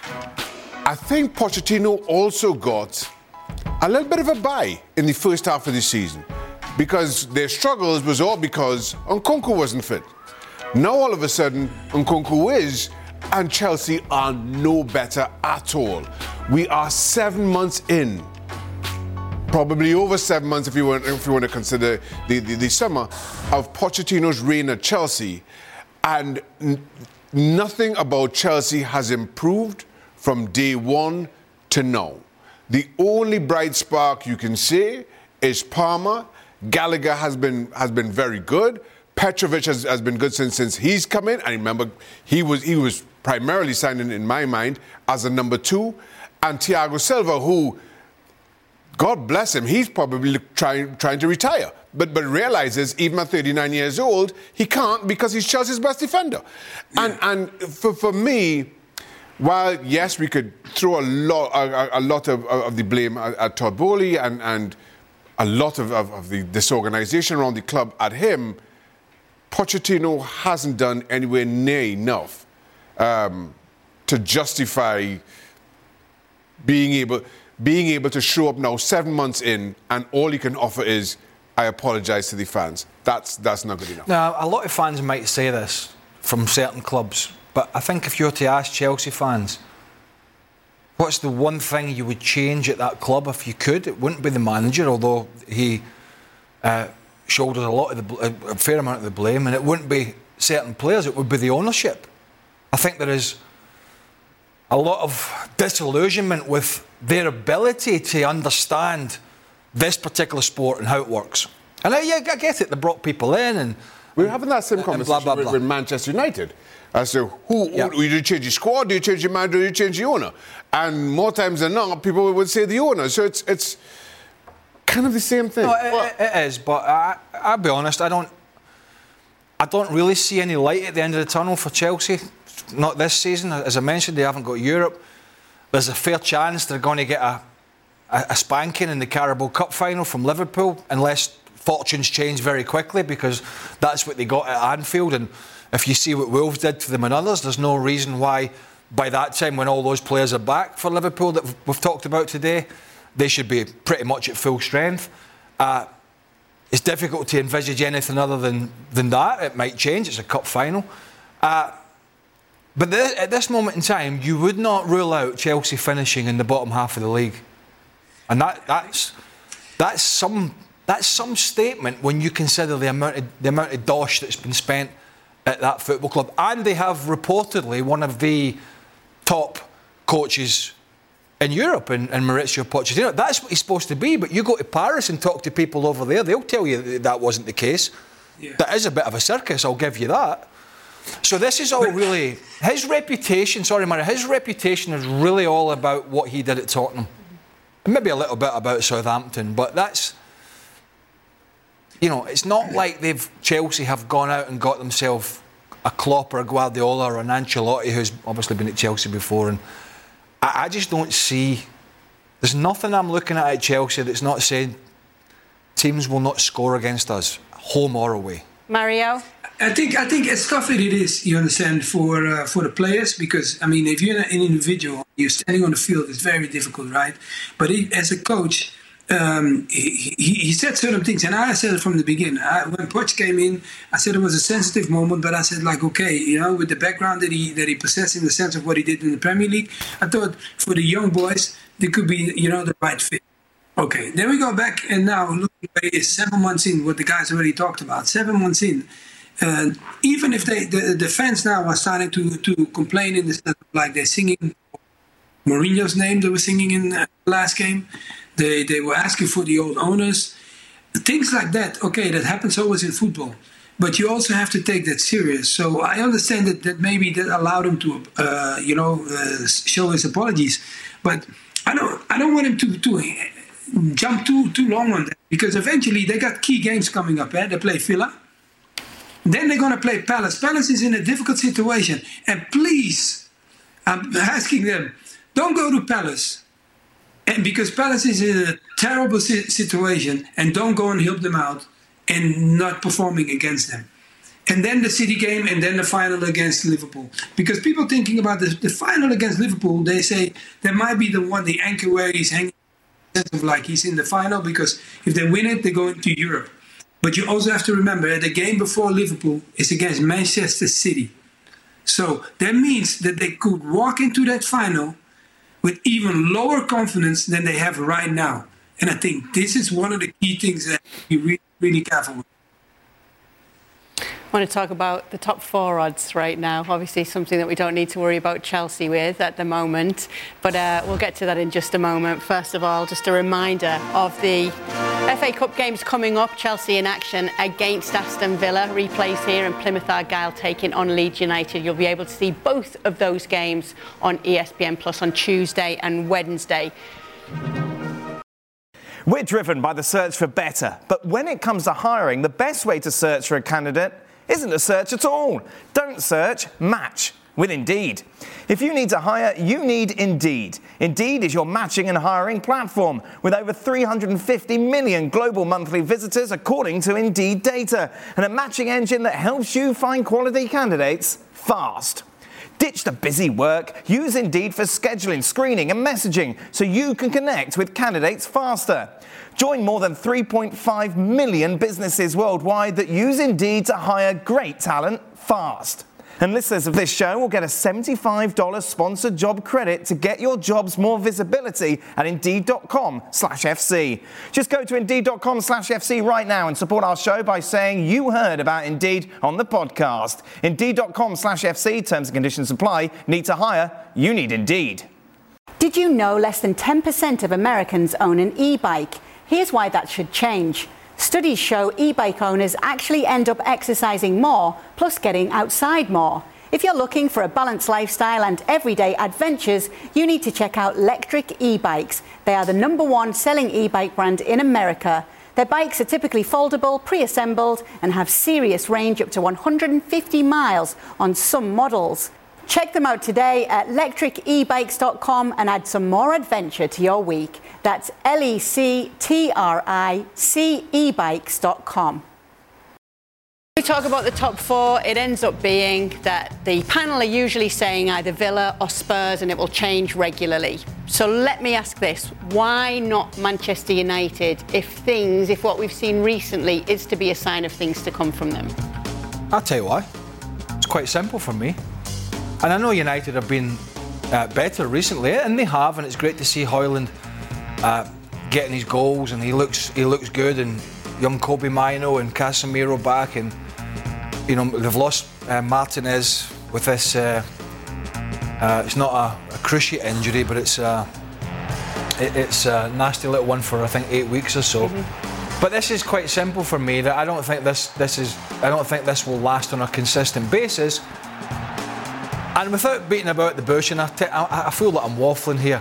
I think Pochettino also got a little bit of a bye in the first half of the season. because their struggles was all because Nkunku wasn't fit. Now all of a sudden, Nkunku is, and Chelsea are no better at all. We are seven months in, probably over seven months if you want, if you want to consider the, the, the summer, of Pochettino's reign at Chelsea, and n- nothing about Chelsea has improved from day one to now. The only bright spark you can say is Palmer. Gallagher has been has been very good. Petrovic has, has been good since since he's come in. I remember he was he was primarily signed in, in my mind as a number two. And Thiago Silva, who, God bless him, he's probably trying trying to retire. But but realizes even at thirty-nine years old, he can't because he's Chelsea's best defender. Yeah. And and for, for me, while yes, we could throw a lot a, a lot of, of the blame at, at Todd Boehly and and a lot of, of, of the disorganization around the club at him, Pochettino hasn't done anywhere near enough um, to justify being able being able to show up now seven months in, and all he can offer is, I apologise to the fans. That's that's not good enough. Now, a lot of fans might say this from certain clubs, but I think if you were to ask Chelsea fans, what's the one thing you would change at that club if you could? It wouldn't be the manager, although he uh, shoulders a lot of the, a fair amount of the blame, and it wouldn't be certain players. It would be the ownership. I think there is a lot of disillusionment with their ability to understand this particular sport and how it works. And I, yeah, I get it. They brought people in, and we're having that same conversation blah, blah, blah. With, with Manchester United. As to who, yeah. who, do you change your squad, do you change your manager, do you change the owner? And more times than not, people would say the owner. So it's it's kind of the same thing. No, it, well, it, it is, but I, I'll be honest, I don't, I don't really see any light at the end of the tunnel for Chelsea. Not this season. As I mentioned, they haven't got Europe. There's a fair chance they're going to get a, a, a spanking in the Carabao Cup final from Liverpool, unless fortunes change very quickly, because that's what they got at Anfield. And if you see what Wolves did to them and others, there's no reason why by that time, when all those players are back for Liverpool that we've talked about today, they should be pretty much at full strength. Uh, it's difficult to envisage anything other than, than that. It might change. It's a cup final. Uh, but th- at this moment in time, you would not rule out Chelsea finishing in the bottom half of the league. And that, that's, that's, some, that's some statement when you consider the amount of, the amount of dosh that's been spent at that football club. And they have reportedly one of the top coaches in Europe, in, in Maurizio Pochettino. That's what he's supposed to be, but you go to Paris and talk to people over there, they'll tell you that, that wasn't the case. Yeah. That is a bit of a circus, I'll give you that. So this is all really... His reputation, sorry, Murray, his reputation is really all about what he did at Tottenham. And maybe a little bit about Southampton, but that's... You know, it's not like they've Chelsea have gone out and got themselves a Klopp or a Guardiola or an Ancelotti, who's obviously been at Chelsea before, and I, I just don't see... There's nothing I'm looking at at Chelsea that's not saying teams will not score against us, home or away. Mario? I think I think as tough as it is, you understand, for uh, for the players, because, I mean, if you're an individual, you're standing on the field, it's very difficult, right? But he, as a coach... Um, he, he, he said certain things, and I said it from the beginning. I, when Poch came in, I said it was a sensitive moment, but I said, like, okay, you know, with the background that he that he possessed in the sense of what he did in the Premier League, I thought for the young boys, they could be, you know, the right fit. Okay, then we go back, and now looking at seven months in, what the guys already talked about, seven months in. Uh, even if they the, the fans now are starting to, to complain in the sense of, like, they're singing Mourinho's name, they were singing in the last game. They they were asking for the old owners. Things like that, okay, that happens always in football. But you also have to take that serious. So I understand that, that maybe that allowed him to, uh, you know, uh, show his apologies. But I don't I don't want him to, to jump too too long on that. Because eventually they got key games coming up. Eh? They play Villa. Then they're going to play Palace. Palace is in a difficult situation. And please, I'm asking them, don't go to Palace. And because Palace is in a terrible situation, and don't go and help them out and not performing against them. And then the City game, and then the final against Liverpool. Because people thinking about the, the final against Liverpool, they say that might be the one, the anchor where he's hanging, of like he's in the final, because if they win it, they go into Europe. But you also have to remember the game before Liverpool is against Manchester City. So that means that they could walk into that final with even lower confidence than they have right now. And I think this is one of the key things that you really, really careful with. I want to talk about the top four odds right now. Obviously something that we don't need to worry about Chelsea with at the moment, but uh, we'll get to that in just a moment. First of all, just a reminder of the F A Cup games coming up. Chelsea in action against Aston Villa, replays here, and Plymouth Argyle taking on Leeds United. You'll be able to see both of those games on E S P N Plus on Tuesday and Wednesday. We're driven by the search for better, but when it comes to hiring, the best way to search for a candidate isn't a search at all. Don't search, match with Indeed. If you need to hire, you need Indeed. Indeed is your matching and hiring platform with over three hundred fifty million global monthly visitors according to Indeed data, and a matching engine that helps you find quality candidates fast. Ditch the busy work. Use Indeed for scheduling, screening and messaging so you can connect with candidates faster. Join more than three point five million businesses worldwide that use Indeed to hire great talent fast. And listeners of this show will get a seventy-five dollars sponsored job credit to get your jobs more visibility at Indeed.com slash FC. Just go to Indeed.com slash FC right now and support our show by saying you heard about Indeed on the podcast. Indeed.com slash FC, terms and conditions apply. Need to hire? You need Indeed. Did you know less than ten percent of Americans own an e-bike? Here's why that should change. Studies show e-bike owners actually end up exercising more, plus getting outside more. If you're looking for a balanced lifestyle and everyday adventures, you need to check out Lectric e-bikes. They are the number one selling e-bike brand in America. Their bikes are typically foldable, pre-assembled, and have serious range up to one hundred fifty miles on some models. Check them out today at lectric e bikes dot com and add some more adventure to your week. That's L E C T R I C e bikes dot com. We talk about the top four. It ends up being that the panel are usually saying either Villa or Spurs, and it will change regularly. So let me ask this. Why not Manchester United if things, if what we've seen recently is to be a sign of things to come from them? I'll tell you why. It's quite simple for me. And I know United have been uh, better recently, and they have, and it's great to see Højlund uh, getting his goals, and he looks he looks good, and young Kobe Mino and Casemiro back, and you know they've lost uh, Martinez with this. Uh, uh, it's not a, a cruciate injury, but it's uh, it, it's a nasty little one for I think eight weeks or so. Mm-hmm. But this is quite simple for me. That I don't think this this is I don't think this will last on a consistent basis. And without beating about the bush, and I, t- I, I feel like I'm waffling here,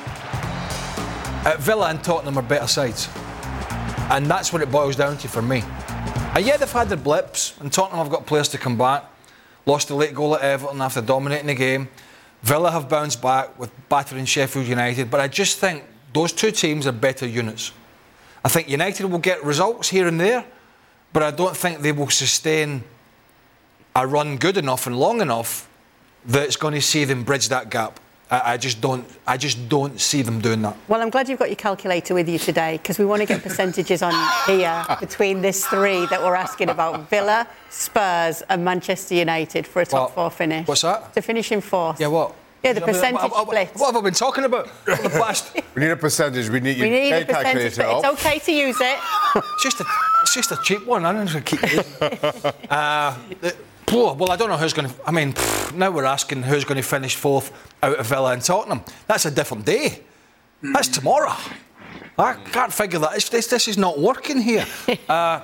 uh, Villa and Tottenham are better sides. And that's what it boils down to for me. And yeah, they've had their blips, and Tottenham have got players to come back. Lost a late goal at Everton after dominating the game. Villa have bounced back with battering Sheffield United, but I just think those two teams are better units. I think United will get results here and there, but I don't think they will sustain a run good enough and long enough that's going to see them bridge that gap. I, I just don't. I just don't see them doing that. Well, I'm glad you've got your calculator with you today, because we want to get percentages on here between this three that we're asking about: Villa, Spurs, and Manchester United for a top Well, four finish. what's that? To finish in fourth. Yeah, what? Yeah, the I mean, percentage what, what, split. What have I been talking about for the past? We need a percentage. We need your We need a percentage calculator split. It's off. okay to use it. It's just a, it's just a cheap one. I'm just going to keep using it. Uh, the, well, I don't know who's going to. I mean, pff, now we're asking who's going to finish fourth out of Villa and Tottenham. That's a different day. That's tomorrow. I can't figure that. It's, this, this is not working here. Uh,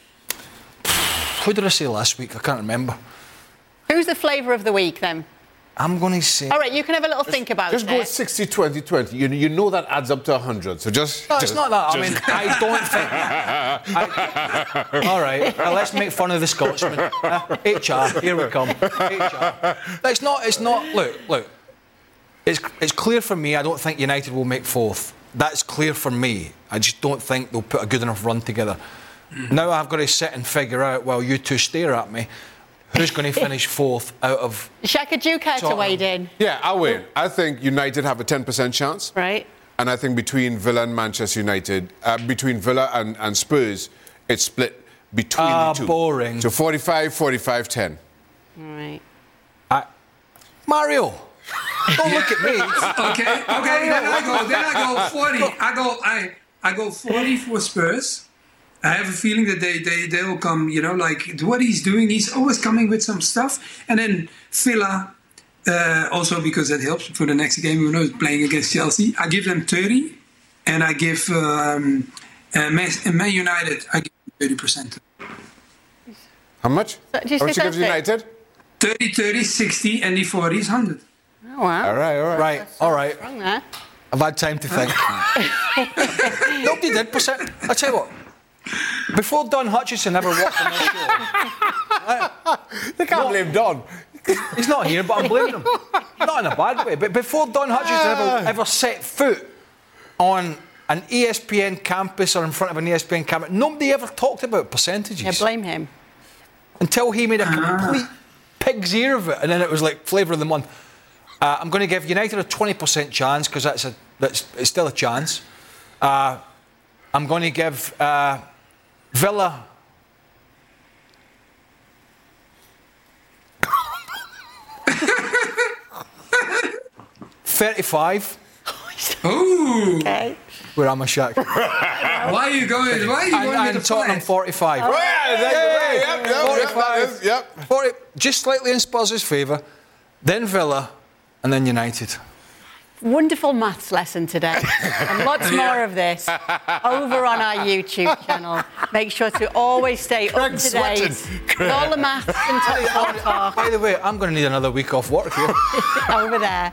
pff, who did I say last week? I can't remember. Who's the flavour of the week then? I'm going to say. All right, you can have a little think about Just it. go sixty twenty twenty. You, you know that adds up to one hundred. So just. No, just, it's not that. I just- mean, I don't think. I, all right, well, let's make fun of the Scotsman. Uh, H R, here we come. H R. It's not. It's not. Look, look. It's it's clear for me. I don't think United will make fourth. That's clear for me. I just don't think they'll put a good enough run together. Now I've got to sit and figure out, while you two stare at me, who's going to finish fourth out of. Shaka, do you care to Tottenham. wade in? Yeah, I'll win. I think United have a ten percent chance. Right. And I think between Villa and Manchester United, uh, between Villa and, and Spurs, it's split. between Ah, the two. boring. So forty-five, forty-five, ten. All right. I, Mario, don't look at me. Okay, okay, then I go, then I go forty. I go, I, I go forty for Spurs. I have a feeling that they, they, they will come, you know, like what he's doing. He's always coming with some stuff. And then Villa, uh, also because that helps for the next game, you know, playing against Chelsea. I give them thirty, and I give um, uh, Man, Man United, I give them thirty percent. How much? So, did you How much say you give United? thirty, thirty, sixty, and the forty is one hundred. Oh, wow. All right, all right. Right, all right. Wrong there. I've had time to think. Nobody did percent. I'll tell you what. Before Don Hutchison ever walked on this show, I, They can't blame Don. he's not here, but I'm blaming him. Not in a bad way, but before Don Hutchison ever, ever set foot on an E S P N campus or in front of an E S P N campus, nobody ever talked about percentages. Yeah, blame him. Until he made a complete pig's ear of it, and then it was like flavour of the month. Uh, I'm going to give United a twenty percent chance because that's a that's it's still a chance. Uh, I'm going to give uh, Villa thirty-five. Ooh. Okay. Where am I, Shaq? Why are you going? Why are you And, going and with the Tottenham flag? forty-five. Oh, yeah, that's Yay! right. Yep, yep, yep, forty-five. that is- yep. forty, just slightly in Spurs' favour. Then Villa, and then United. Wonderful maths lesson today. And lots more of this over on our YouTube channel. Make sure to always stay up Craig's to date sweating. with all the maths and top four talk By the way, I'm going to need another week off work here. over there.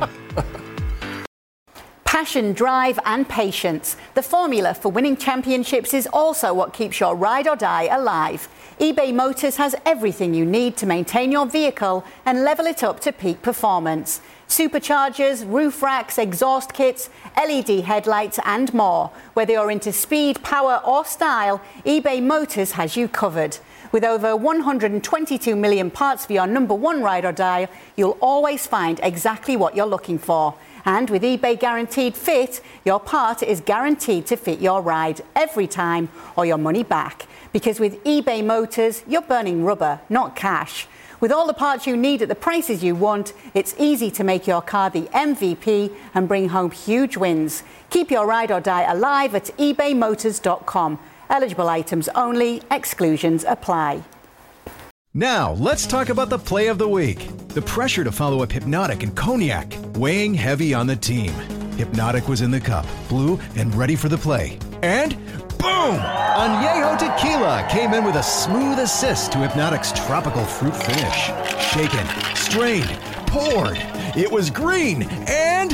Passion, drive and patience. The formula for winning championships is also what keeps your ride or die alive. eBay Motors has everything you need to maintain your vehicle and level it up to peak performance. Superchargers, roof racks, exhaust kits, L E D headlights and more. Whether you're into speed, power or style, eBay Motors has you covered. With over one hundred twenty-two million parts for your number one ride or die, you'll always find exactly what you're looking for. And with eBay Guaranteed Fit, your part is guaranteed to fit your ride every time or your money back. Because with eBay Motors, you're burning rubber, not cash. With all the parts you need at the prices you want, it's easy to make your car the M V P and bring home huge wins. Keep your ride or die alive at ebay motors dot com. Eligible items only, exclusions apply. Now, let's talk about the play of the week. The pressure to follow up Hypnotic and Cognac, weighing heavy on the team. Hypnotic was in the cup, blue, and ready for the play. And boom! Añejo Tequila came in with a smooth assist to Hypnotic's tropical fruit finish. Shaken, strained, poured. It was green and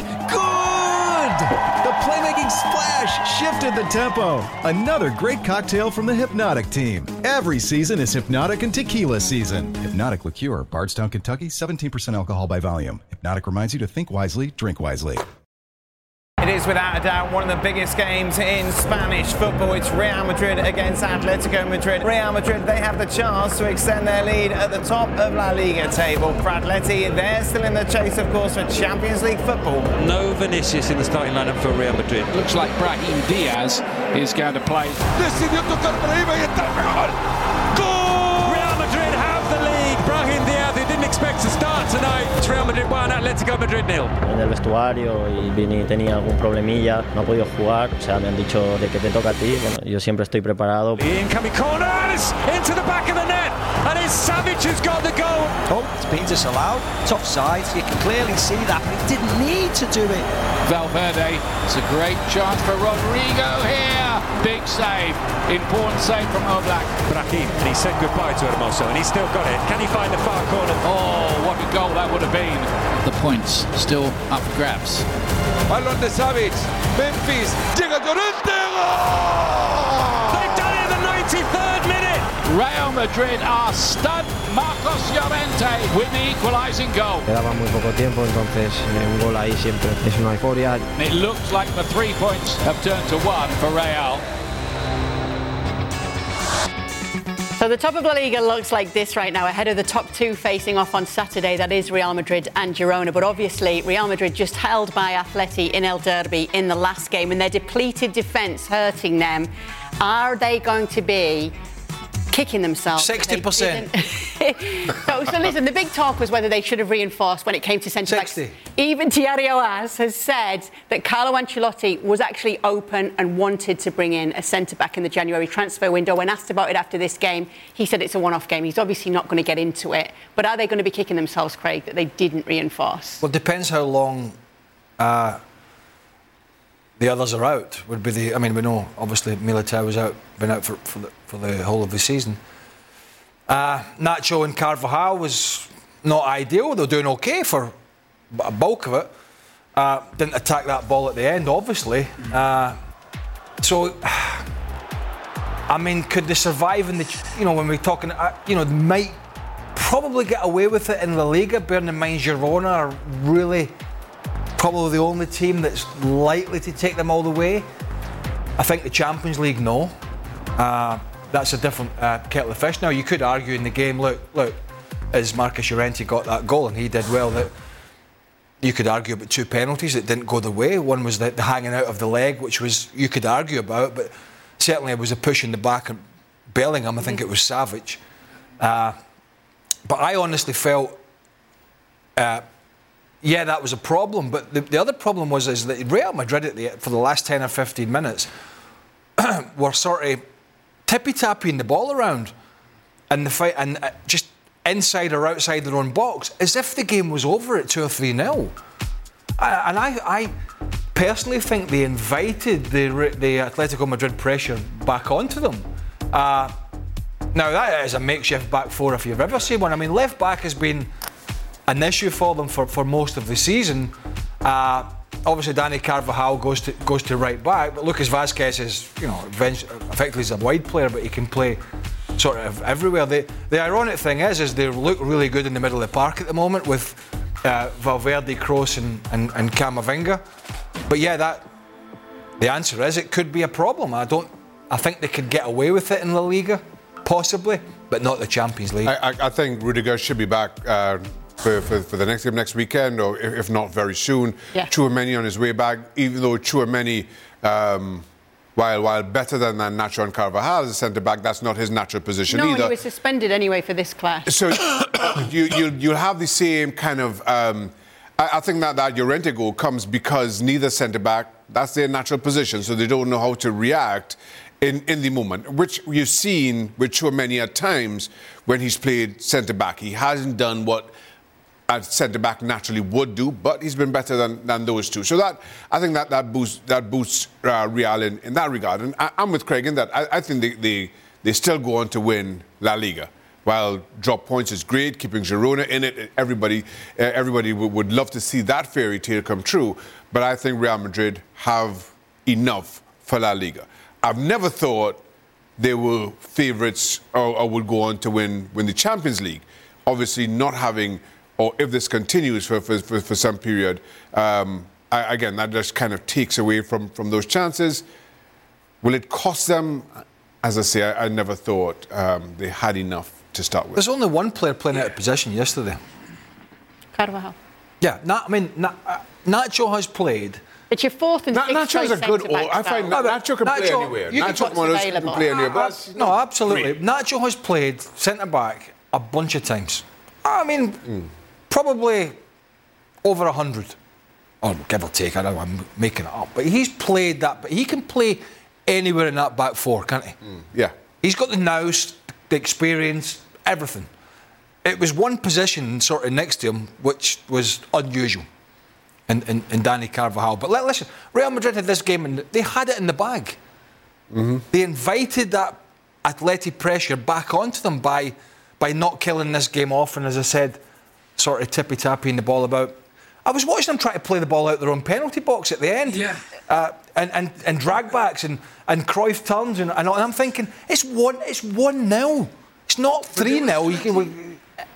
good! The playmaking splash shifted the tempo. Another great cocktail from the Hypnotic team. Every season is Hypnotic and Tequila season. Hypnotic Liqueur, Bardstown, Kentucky, seventeen percent alcohol by volume. Hypnotic reminds you to think wisely, drink wisely. It is without a doubt one of the biggest games in Spanish football. It's Real Madrid against Atletico Madrid. Real Madrid, they have the chance to extend their lead at the top of La Liga table. For Atleti, they're still in the chase, of course, for Champions League football. No Vinicius in the starting lineup for Real Madrid. Looks like Brahim Diaz is going to play. Decidió tocar Brahim y está mejor. Goal! Real Madrid have the lead. Brahim Diaz, they didn't expect to start tonight. Real Madrid one, Atletico Madrid nil. En el vestuario y Vini tenía algún problemilla, no ha podido jugar, o sea, me han dicho de que te toca a ti, bueno, yo siempre estoy preparado. Incoming corners into the back of the net, and it's Savic who's got the goal. Oh, it's been disallowed. Top side, you can clearly see that, but he didn't need to do it. Valverde, it's a great chance for Rodrigo here. Big save, important save from Oblak. Brahim, and he said goodbye to Hermoso, and he's still got it. Can he find the far corner? Oh, what a goal that would have been. The points still up for grabs. Balón de Savic, Memphis, llega Llorente, gol! They've done it in the ninety-third minute! Real Madrid are stunned. Marcos Llorente with the equalising goal. Quedaba muy poco tiempo, entonces un gol ahí siempre es una euforia. It looks like the three points have turned to one for Real. So the top of La Liga looks like this right now, ahead of the top two facing off on Saturday. That is Real Madrid and Girona. But obviously, Real Madrid just held by Atleti in El Derby in the last game, and their depleted defence hurting them. Are they going to be kicking themselves. sixty percent. so, so listen, the big talk was whether they should have reinforced when it came to centre-backs. Even Thierry Oaz has said that Carlo Ancelotti was actually open and wanted to bring in a centre-back in the January transfer window. When asked about it after this game, he said it's a one-off game. He's obviously not going to get into it. But are they going to be kicking themselves, Craig, that they didn't reinforce? Well, it depends how long uh, the others are out. Would be the. I mean, we know obviously Militao was out, been out for, for, the, for the whole of the season. Uh, Nacho and Carvajal was not ideal. They were doing okay for a bulk of it. Uh, didn't attack that ball at the end, obviously. Uh, so, I mean, could they survive in the? You know, when we're talking, uh, you know, they might probably get away with it in La Liga. Bearing in mind, Girona are really probably the only team that's likely to take them all the way. I think the Champions League, no. Uh, that's a different uh, kettle of fish. Now, you could argue in the game, look, look, as Marcus Llorente got that goal and he did well, that you could argue about two penalties that didn't go the way. One was the, the hanging out of the leg, which was you could argue about, but certainly it was a push in the back of Bellingham. I think it was savage. Uh, but I honestly felt, uh, yeah, that was a problem. But the, the other problem was is that Real Madrid at the, for the last ten or fifteen minutes were sort of tippy-tapping the ball around and the fight and uh, just inside or outside their own box as if the game was over at two or three nil. Uh, and I, I personally think they invited the the Atletico Madrid pressure back onto them. Uh, now that is a makeshift back four if you've ever seen one. I mean, left back has been an issue for them for, for most of the season. Uh, Obviously, Dani Carvajal goes to goes to right back, but Lucas Vázquez is, you know, effectively he's a wide player, but he can play sort of everywhere. The the ironic thing is, is they look really good in the middle of the park at the moment with uh, Valverde, Kroos, and, and and Camavinga. But yeah, that the answer is it could be a problem. I don't. I think they could get away with it in La Liga, possibly, but not the Champions League. I, I, I think Rudiger should be back. Uh, For, for, for the next game next weekend, or if, if not very soon. Yeah. Tchouaméni on his way back, even though Tchouaméni, um, while while better than, than Nacho and Carvajal as a centre-back, that's not his natural position no, either. No, he was suspended anyway for this clash. So you, you'll, you'll have the same kind of... Um, I, I think that that Llorente goal comes because neither centre-back, that's their natural position, so they don't know how to react in, in the moment, which you've seen with Tchouaméni at times when he's played centre-back. He hasn't done what a centre-back naturally would do, but he's been better than, than those two. So that I think that that boosts that boosts uh, Real in, in that regard. And I, I'm with Craig in that I, I think they, they they still go on to win La Liga. While drop points is great, keeping Girona in it, everybody uh, everybody w- would love to see that fairy tale come true. But I think Real Madrid have enough for La Liga. I've never thought they were favourites or, or would go on to win win the Champions League. Obviously, not having, or if this continues for, for, for, for some period, um, I, again, that just kind of takes away from, from those chances. Will it cost them? As I say, I, I never thought um, they had enough to start with. There's only one player playing out of position yesterday. Carvajal. Yeah, not, I mean, not, uh, Nacho has played. It's your fourth and Na- sixth Nacho's choice a good. centre-back I find style. Nacho can play Nacho, anywhere. you can Nacho put- can available. play anywhere. But Uh, that's no, not absolutely. great. Nacho has played centre-back a bunch of times. I mean, mm. probably over a hundred. Or give or take, I know I'm making it up. But he's played that, but he can play anywhere in that back four, can't he? Mm. Yeah. He's got the nous, the experience, everything. It was one position sort of next to him which was unusual in, in, in Dani Carvajal. But let, listen, Real Madrid had this game and they had it in the bag. Mm-hmm. They invited that Atleti pressure back onto them by by not killing this game off and, as I said, sort of tippy-tapping the ball about. I was watching them try to play the ball out their own penalty box at the end. Yeah. Uh, and, and, and drag backs and, and Cruyff turns and, and I'm thinking, it's one it's one nil. It's not three nil. You can...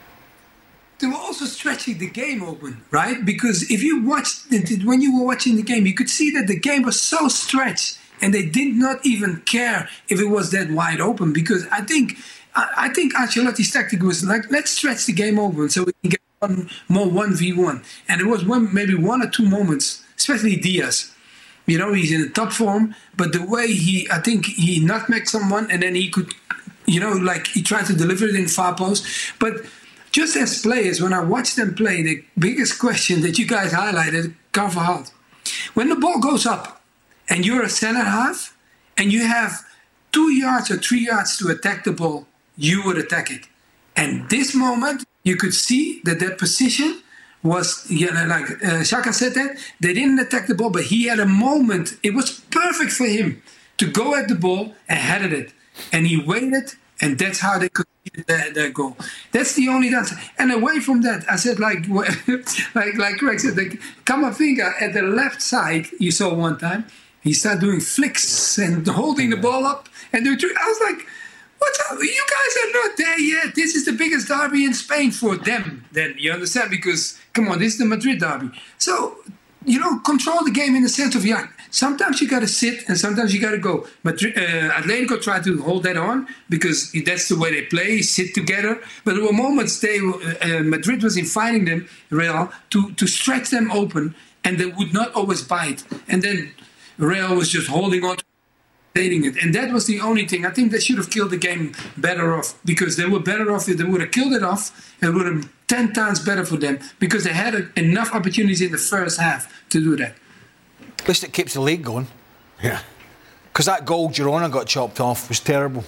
They were also stretching the game open, right? Because if you watched, when you were watching the game, you could see that the game was so stretched and they did not even care if it was that wide open. Because I think I think Ancelotti's tactic was like, let's stretch the game open so we can get one more one v one. And it was one, maybe one or two moments, especially Diaz. You know, he's in a top form, but the way he, I think he nutmegged someone and then he could you know, like he tried to deliver it in far post. But just as players, when I watch them play, the biggest question that you guys highlighted, Carvajal. When the ball goes up and you're a center half and you have two yards or three yards to attack the ball, you would attack it. And this moment, you could see that that position was, yeah, like uh, Xhaka said that, they didn't attack the ball, but he had a moment. It was perfect for him to go at the ball and headed it. And he waited, and that's how they could get their, their goal. That's the only answer. And away from that, I said, like like like Craig said, like, Camavinga at the left side, you saw one time, he started doing flicks and holding the ball up. And doing, I was like, what's up? You guys are not there yet. This is the biggest derby in Spain for them. Then you understand? Because, come on, this is the Madrid derby. So, you know, control the game in the sense of, yeah, sometimes you got to sit and sometimes you got to go. Madrid, uh, Atletico tried to hold that on because that's the way they play, sit together. But there were moments they, uh, Madrid was inviting them, Real, to, to stretch them open, and they would not always bite. And then Real was just holding on to it. And that was the only thing. I think they should have killed the game better off, because they were better off if they would have killed it off. It would have been ten times better for them, because they had a, enough opportunities in the first half to do that. At least it keeps the league going. Yeah. Because that goal Girona got chopped off was terrible.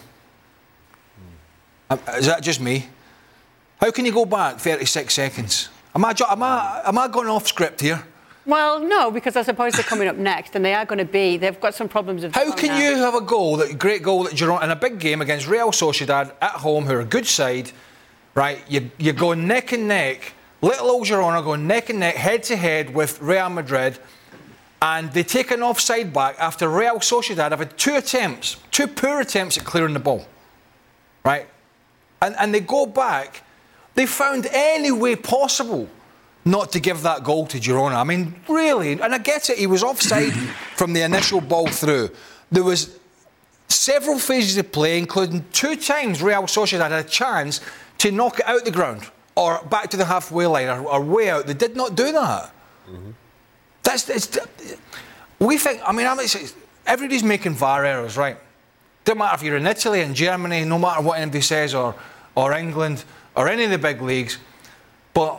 Mm. Is that just me? How can you go back thirty-six seconds? Am I, am I, am I going off script here? Well, no, because I suppose they're coming up next, and they are going to be. They've got some problems with. How can now. you have a goal, that great goal that Girona in a big game against Real Sociedad at home, who are a good side, right? You you go neck and neck, little old Girona going neck and neck, head to head with Real Madrid, and they take an offside back after Real Sociedad have had two attempts, two poor attempts at clearing the ball, right? And and they go back. They found any way possible not to give that goal to Girona. I mean, really, and I get it, he was offside from the initial ball through. There was several phases of play, including two times Real Sociedad had a chance to knock it out the ground or back to the halfway line or, or way out. They did not do that. Mm-hmm. That's it's, we think. I mean, everybody's making V A R errors, right? Don't matter if you're in Italy and Germany, no matter what anybody says, or or England or any of the big leagues, but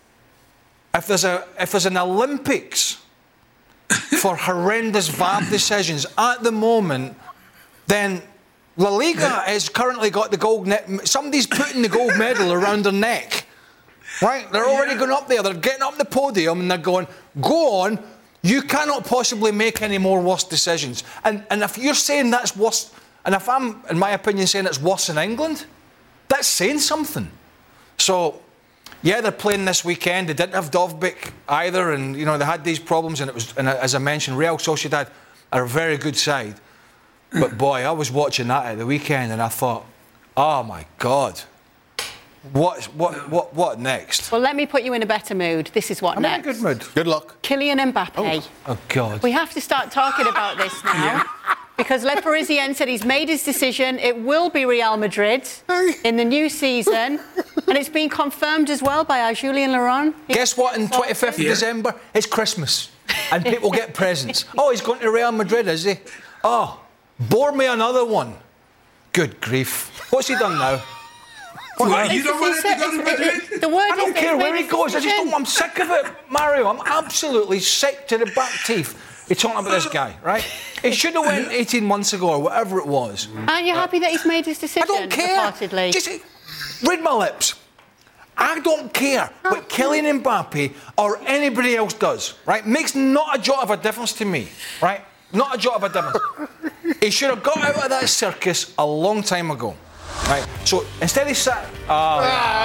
If there's a if there's an Olympics for horrendous V A R decisions at the moment, then La Liga has currently got the gold. Ne- somebody's putting the gold medal around their neck, right? They're already going up there. They're getting up the podium and they're going, "Go on, you cannot possibly make any more worse decisions." And and if you're saying that's worse, and if I'm, in my opinion, saying it's worse in England, that's saying something. So. Yeah, they're playing this weekend. They didn't have Dovbyk either, and you know they had these problems. And it was, and as I mentioned, Real Sociedad are a very good side. But boy, I was watching that at the weekend, and I thought, oh my God, what, what, what, what next? Well, let me put you in a better mood. This is what I'm next. in a good mood. Good luck. Kylian Mbappe. Oh, oh God. We have to start talking about this now. Yeah. Because Le Parisien said he's made his decision. It will be Real Madrid in the new season. And it's been confirmed as well by our Julien Laurent. Guess what? On twenty-fifth of December, it's Christmas. And people get presents. Oh, he's going to Real Madrid, is he? Oh, bore me another one. Good grief. What's he done now? Well, well, you don't want him to go to Madrid? The word I don't care where he goes. I just don't. I'm sick of it, Mario. I'm absolutely sick to the back teeth. You're talking about this guy, right? He should have went eighteen months ago or whatever it was. Aren't you happy that he's made his decision? I don't care. Reportedly? Just read my lips. I don't care what Kylian Mbappe or anybody else does, right? Makes not a jot of a difference to me, right? Not a jot of a difference. He should have got out of that circus a long time ago. Right, so instead he sat. Oh,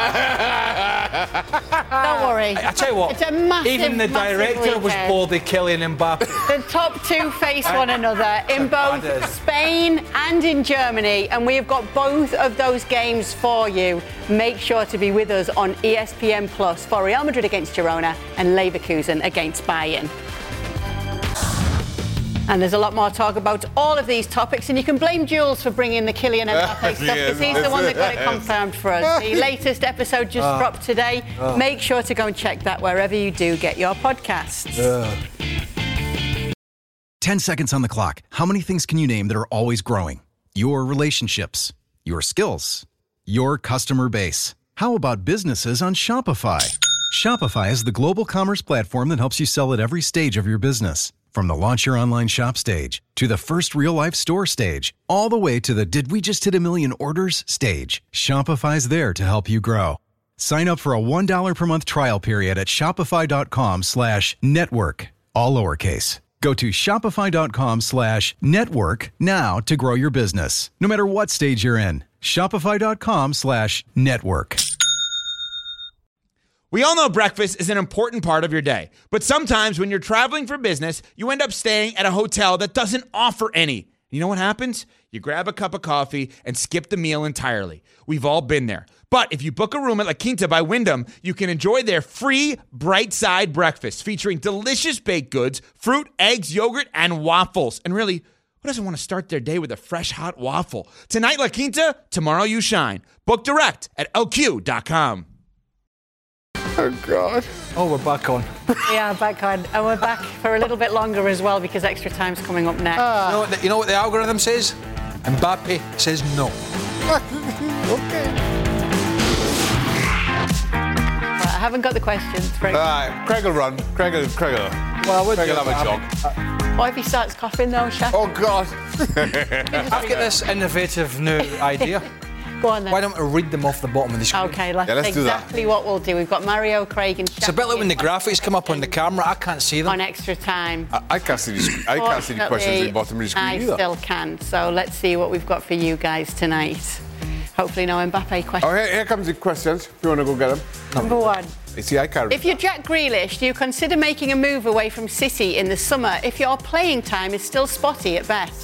don't worry. I, I tell you what, it's a massive, even the director was bloody Kylian Mbappe. The top two face one another in both Spain and in Germany, and we have got both of those games for you. Make sure to be with us on E S P N Plus for Real Madrid against Girona and Leverkusen against Bayern. And there's a lot more talk about all of these topics, and you can blame Jules for bringing the Kylian Mbappe stuff, because he's the one that got it confirmed for us. The latest episode just oh. dropped today. Oh. Make sure to go and check that wherever you do get your podcasts. Uh. Ten seconds on the clock. How many things can you name that are always growing? Your relationships, your skills, your customer base. How about businesses on Shopify? Shopify is the global commerce platform that helps you sell at every stage of your business. From the launch your online shop stage, to the first real-life store stage, all the way to the did we just hit a million orders stage, Shopify's there to help you grow. Sign up for a one dollar per month trial period at shopify.com slash network, all lowercase. Go to shopify.com slash network now to grow your business, no matter what stage you're in. Shopify.com slash network. We all know breakfast is an important part of your day, but sometimes when you're traveling for business, you end up staying at a hotel that doesn't offer any. You know what happens? You grab a cup of coffee and skip the meal entirely. We've all been there. But if you book a room at La Quinta by Wyndham, you can enjoy their free Bright Side breakfast featuring delicious baked goods, fruit, eggs, yogurt, and waffles. And really, who doesn't want to start their day with a fresh, hot waffle? Tonight, La Quinta, tomorrow you shine. Book direct at L Q dot com. Oh, God. Oh, we're back on. Yeah, back on. And we're back for a little bit longer as well because extra time's coming up next. Uh, you, know what the, you know what the algorithm says? Mbappe says no. Okay. Right, I haven't got the questions. Right. Uh, Craig will run. Craig will, Craig will, Well, I Craig will have a jog. Uh, what if he starts coughing though, Shaq? Oh, God. I've got this innovative new idea. Go on then. Why don't we read them off the bottom of the screen? Okay, that's Yeah, let's do that. exactly what we'll do. We've got Mario, Craig and Shaq. It's a bit like when the graphics come up on the camera. I can't see them. On extra time. I, I can't see the, sc- I can't see the questions at the bottom of the screen I either. still can. So let's see what we've got for you guys tonight. Hopefully no Mbappe questions. Oh, here, here comes the questions. If you want to go get them. Number one. You see, I can't. If you're Jack Grealish, do you consider making a move away from City in the summer if your playing time is still spotty at best?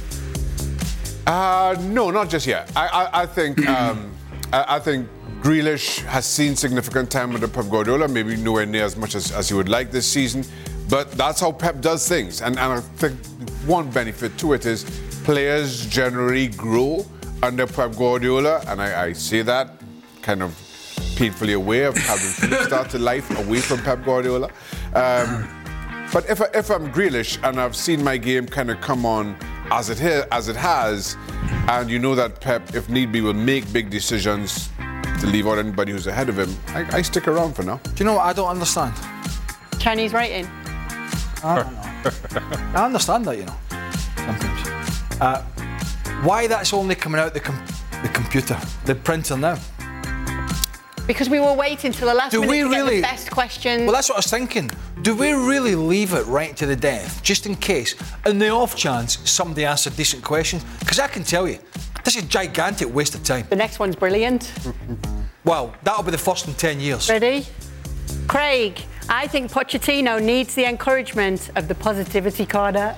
Uh, no, not just yet. I, I, I think um, I, I think Grealish has seen significant time under Pep Guardiola, maybe nowhere near as much as, as he would like this season, but that's how Pep does things. And, and I think one benefit to it is players generally grow under Pep Guardiola, and I, I say that kind of painfully aware of having Philip started life away from Pep Guardiola. Um, but if, I, if I'm Grealish and I've seen my game kind of come on as it, ha- as it has, and you know that Pep, if need be, will make big decisions to leave out anybody who's ahead of him, I, I stick around for now. Do you know what I don't understand? Chinese rating. I don't know. I understand that, you know, sometimes. Uh, why that's only coming out the, com- the computer, the printer now? Because we were waiting till the last Do minute we to really? get the best question. Well, that's what I was thinking. Do we really leave it right to the death, just in case, in the off chance somebody asks a decent question? Because I can tell you, this is a gigantic waste of time. The next one's brilliant. Well, that'll be the first in ten years. Ready? Craig, I think Pochettino needs the encouragement of the positivity corner.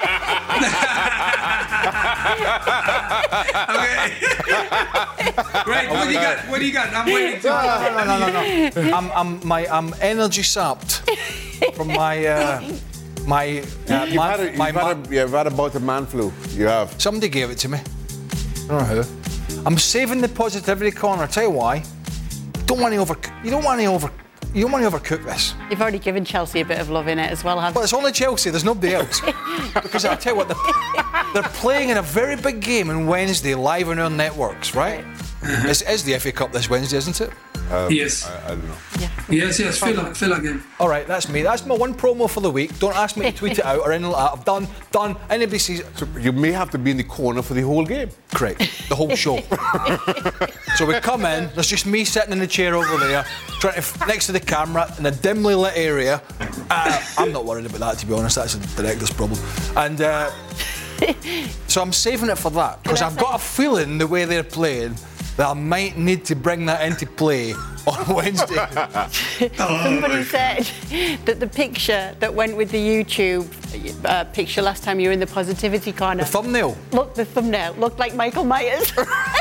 Great. What do you got? What do you got? I'm waiting. To No, no, no, no, no. I'm, I'm, my, I'm energy sapped from my, uh, my, uh, You've, man, had, a, you've, my had man- a, you've had about a man flu. You have. Somebody gave it to me. I don't know who. I'm saving the positivity corner. I'll tell you why. Don't want to over. You don't want to over. You don't want to overcook this. You've already given Chelsea a bit of love in it as well, haven't Well, it's only Chelsea. There's nobody else. Because I'll tell you what, they're, they're playing in a very big game on Wednesday live on our networks, right? Uh-huh. It's, it's the F A Cup this Wednesday, isn't it? Um, Yes. I, I don't know. Yes, yes. Fill fill again. All right, that's me. That's my one promo for the week. Don't ask me to tweet it out or anything like that. I've done, done. Anybody sees it. So you may have to be in the corner for the whole game. Correct. The whole show. So we come in, there's just me sitting in the chair over there, trying to f- next to the camera in a dimly lit area. Uh, I'm not worried about that, to be honest. That's a director's problem. And uh, so I'm saving it for that because I've got a feeling the way they're playing that I might need to bring that into play on Wednesday. Somebody said that the picture that went with the YouTube uh, picture last time you were in the positivity corner. The thumbnail. Look, the thumbnail looked like Michael Myers.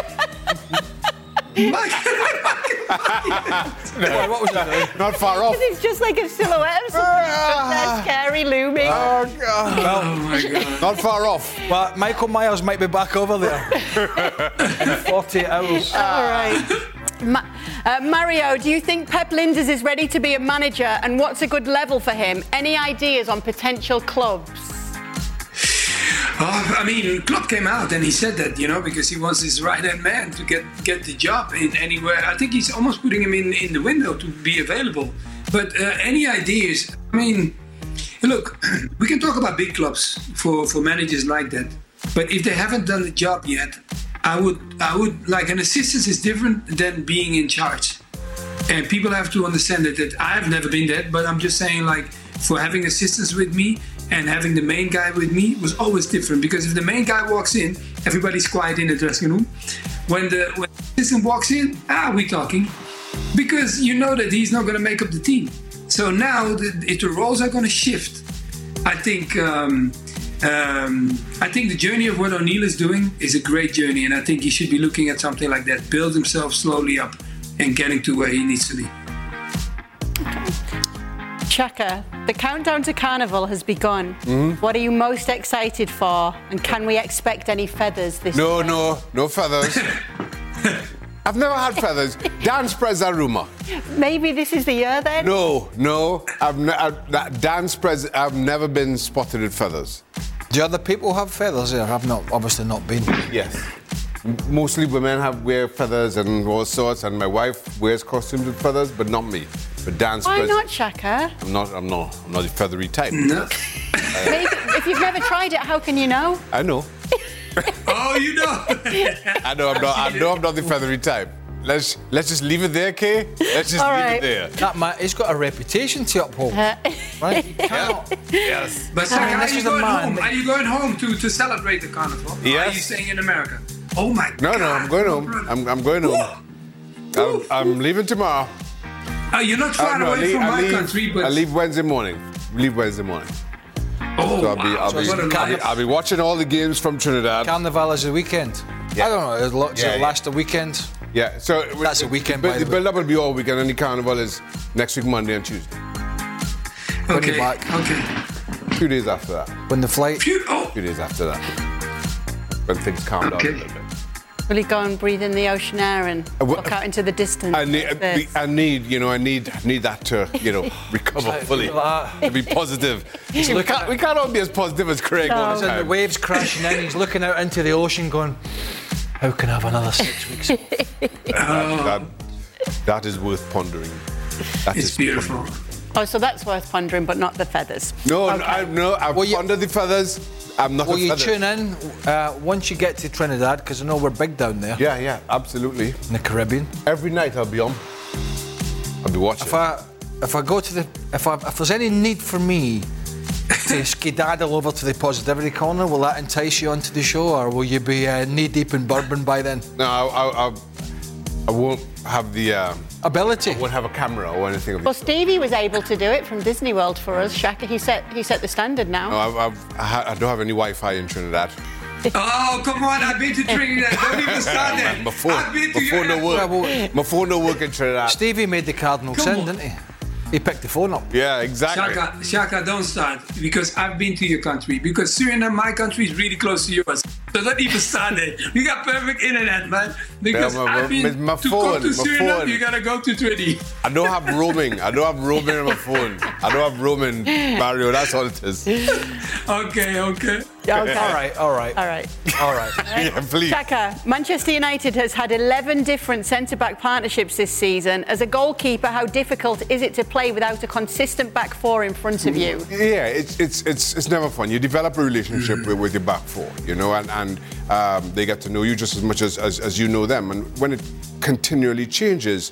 Why, what was it doing? Not far off. It's just like a silhouette of something that's scary looming. Oh, God. Well, Oh my God. Not far off. well, Michael Myers might be back over there in forty-eight hours. All right. Ma- uh, Mario, do you think Pep Lijnders is ready to be a manager, and what's a good level for him? Any ideas on potential clubs? Oh, I mean, Klopp came out and he said that, you know, because he wants his right-hand man to get, get the job in anywhere. I think he's almost putting him in, in the window to be available. But uh, any ideas? I mean, look, we can talk about big clubs for, for managers like that. But if they haven't done the job yet, I would, I would like an assistant is different than being in charge. And people have to understand that, that I've never been that, but I'm just saying, like, for having assistants with me and having the main guy with me was always different. Because if the main guy walks in, everybody's quiet in the dressing room. When the, when the assistant walks in, ah, we're talking. Because you know that he's not going to make up the team. So now, the, if the roles are going to shift, I think um, um, I think the journey of what O'Neill is doing is a great journey. And I think he should be looking at something like that. Build himself slowly up and getting to where he needs to be. Xhaka, the countdown to Carnival has begun. Mm-hmm. What are you most excited for? And can we expect any feathers this No, year? no, no feathers. I've never had feathers. Dan spreads that rumour. Maybe this is the year then? No, no. I've ne- I've, that Dan spreads. I've never been spotted with feathers. Do other people have feathers there? I've not, obviously not been. Yes. Mostly women have wear feathers and all sorts, and my wife wears costumes with feathers, but not me. But Dan Why spreads. not, Xhaka? I'm not. I'm not. I'm not a feathery type. No. Maybe, if you've never tried it, how can you know? I know. Oh, you know. I know. I'm not. I know. I'm not the feathery type. Let's let's just leave it there, Kay. Let's just All leave right. it there. That man, he's got a reputation to uphold. Right? You cannot. Yes. But Xhaka, are this you is a going man home? that- Are you going home to, to celebrate the carnival? Or Yes. are you staying in America? Oh my No, God. no. I'm going home. I'm, I'm going home. I'm, I'm leaving tomorrow. Oh, you're not far Uh, no, I away leave, from I my leave, country, but I leave Wednesday morning. Leave Wednesday morning. oh, So I'll be, wow. I'll, be, What a I'll, be, life. I'll be watching all the games from Trinidad. Carnival is the weekend. Yeah. I don't know. It'll, does Yeah, it yeah. last a weekend? Yeah, so That's a weekend, But by the the way. build-up will be all weekend, and the carnival is next week, Monday and Tuesday. When you Okay, back. okay. Two days after that. When the flight. Phew, oh, Two days after that. When things calm Okay. down a little bit. Will you go and breathe in the ocean air and Uh, wh- look out into the distance? I need, What's this? I need, you know, I need, need that to, you know, recover fully, to be positive. we, can't, we can't all be as positive as Craig all He's the in the time. waves crashing in. He's looking out into the ocean going, how can I have another six weeks? That, that is worth pondering. That it's is beautiful. pondering. Oh, so that's worth pondering, but not the feathers. No, Okay. I, no, I've Well, you- pondered the feathers. I'm not Will a you feather. tune in uh, once you get to Trinidad? Because I know we're big down there Yeah, yeah, absolutely. in the Caribbean. Every night I'll be on. I'll be watching. If I if I go to the if I, if there's any need for me to skedaddle over to the positivity corner, will that entice you onto the show, or will you be uh, knee deep in bourbon by then? No, I, I, I, I won't have the. Uh, Ability. I won't have a camera or anything of Well, the. Stevie was able to do it from Disney World for us. Xhaka, he set he set the standard now. No, I've, I've, I, ha- I don't have any Wi-Fi in Trinidad. Oh, come on, I've been to Trinidad. Don't even start there. My phone, I've been to my phone your no work. Yeah, well- My phone no work in Trinidad. Stevie made the cardinal Come sin, on. didn't he? He picked the phone up. Yeah, exactly. Xhaka, Xhaka, don't start because I've been to your country. Because Suriname, my country, is really close to yours. So don't even start there. You got perfect internet, man. Because Yeah, my- I've been my- my to phone, come to my Suriname, phone. you gotta go to Trinity. I don't have roaming. I don't have roaming on my phone. I don't have roaming, Mario. That's all it is. Okay, okay. Okay. All right, all right, All right. all right. Yeah, please. Xhaka, Manchester United has had eleven different centre-back partnerships this season. As a goalkeeper, how difficult is it to play without a consistent back four in front of you? Yeah, it's it's it's it's never fun. You develop a relationship with, with your back four, you know, and and um, they get to know you just as much as, as as you know them. And when it continually changes,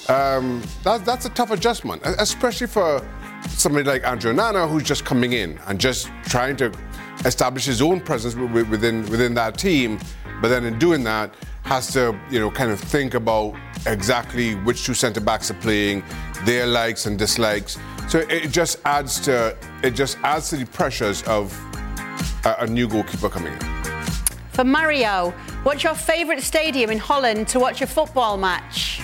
um, that that's a tough adjustment, e- especially for somebody like Andrew Onana, who's just coming in and just trying to establish his own presence wi- wi- within within that team. But then in doing that, has to you know kind of think about exactly which two centre backs are playing, their likes and dislikes. So it just adds to it just adds to the pressures of a, a new goalkeeper coming in. For Mario, what's your favourite stadium in Holland to watch a football match?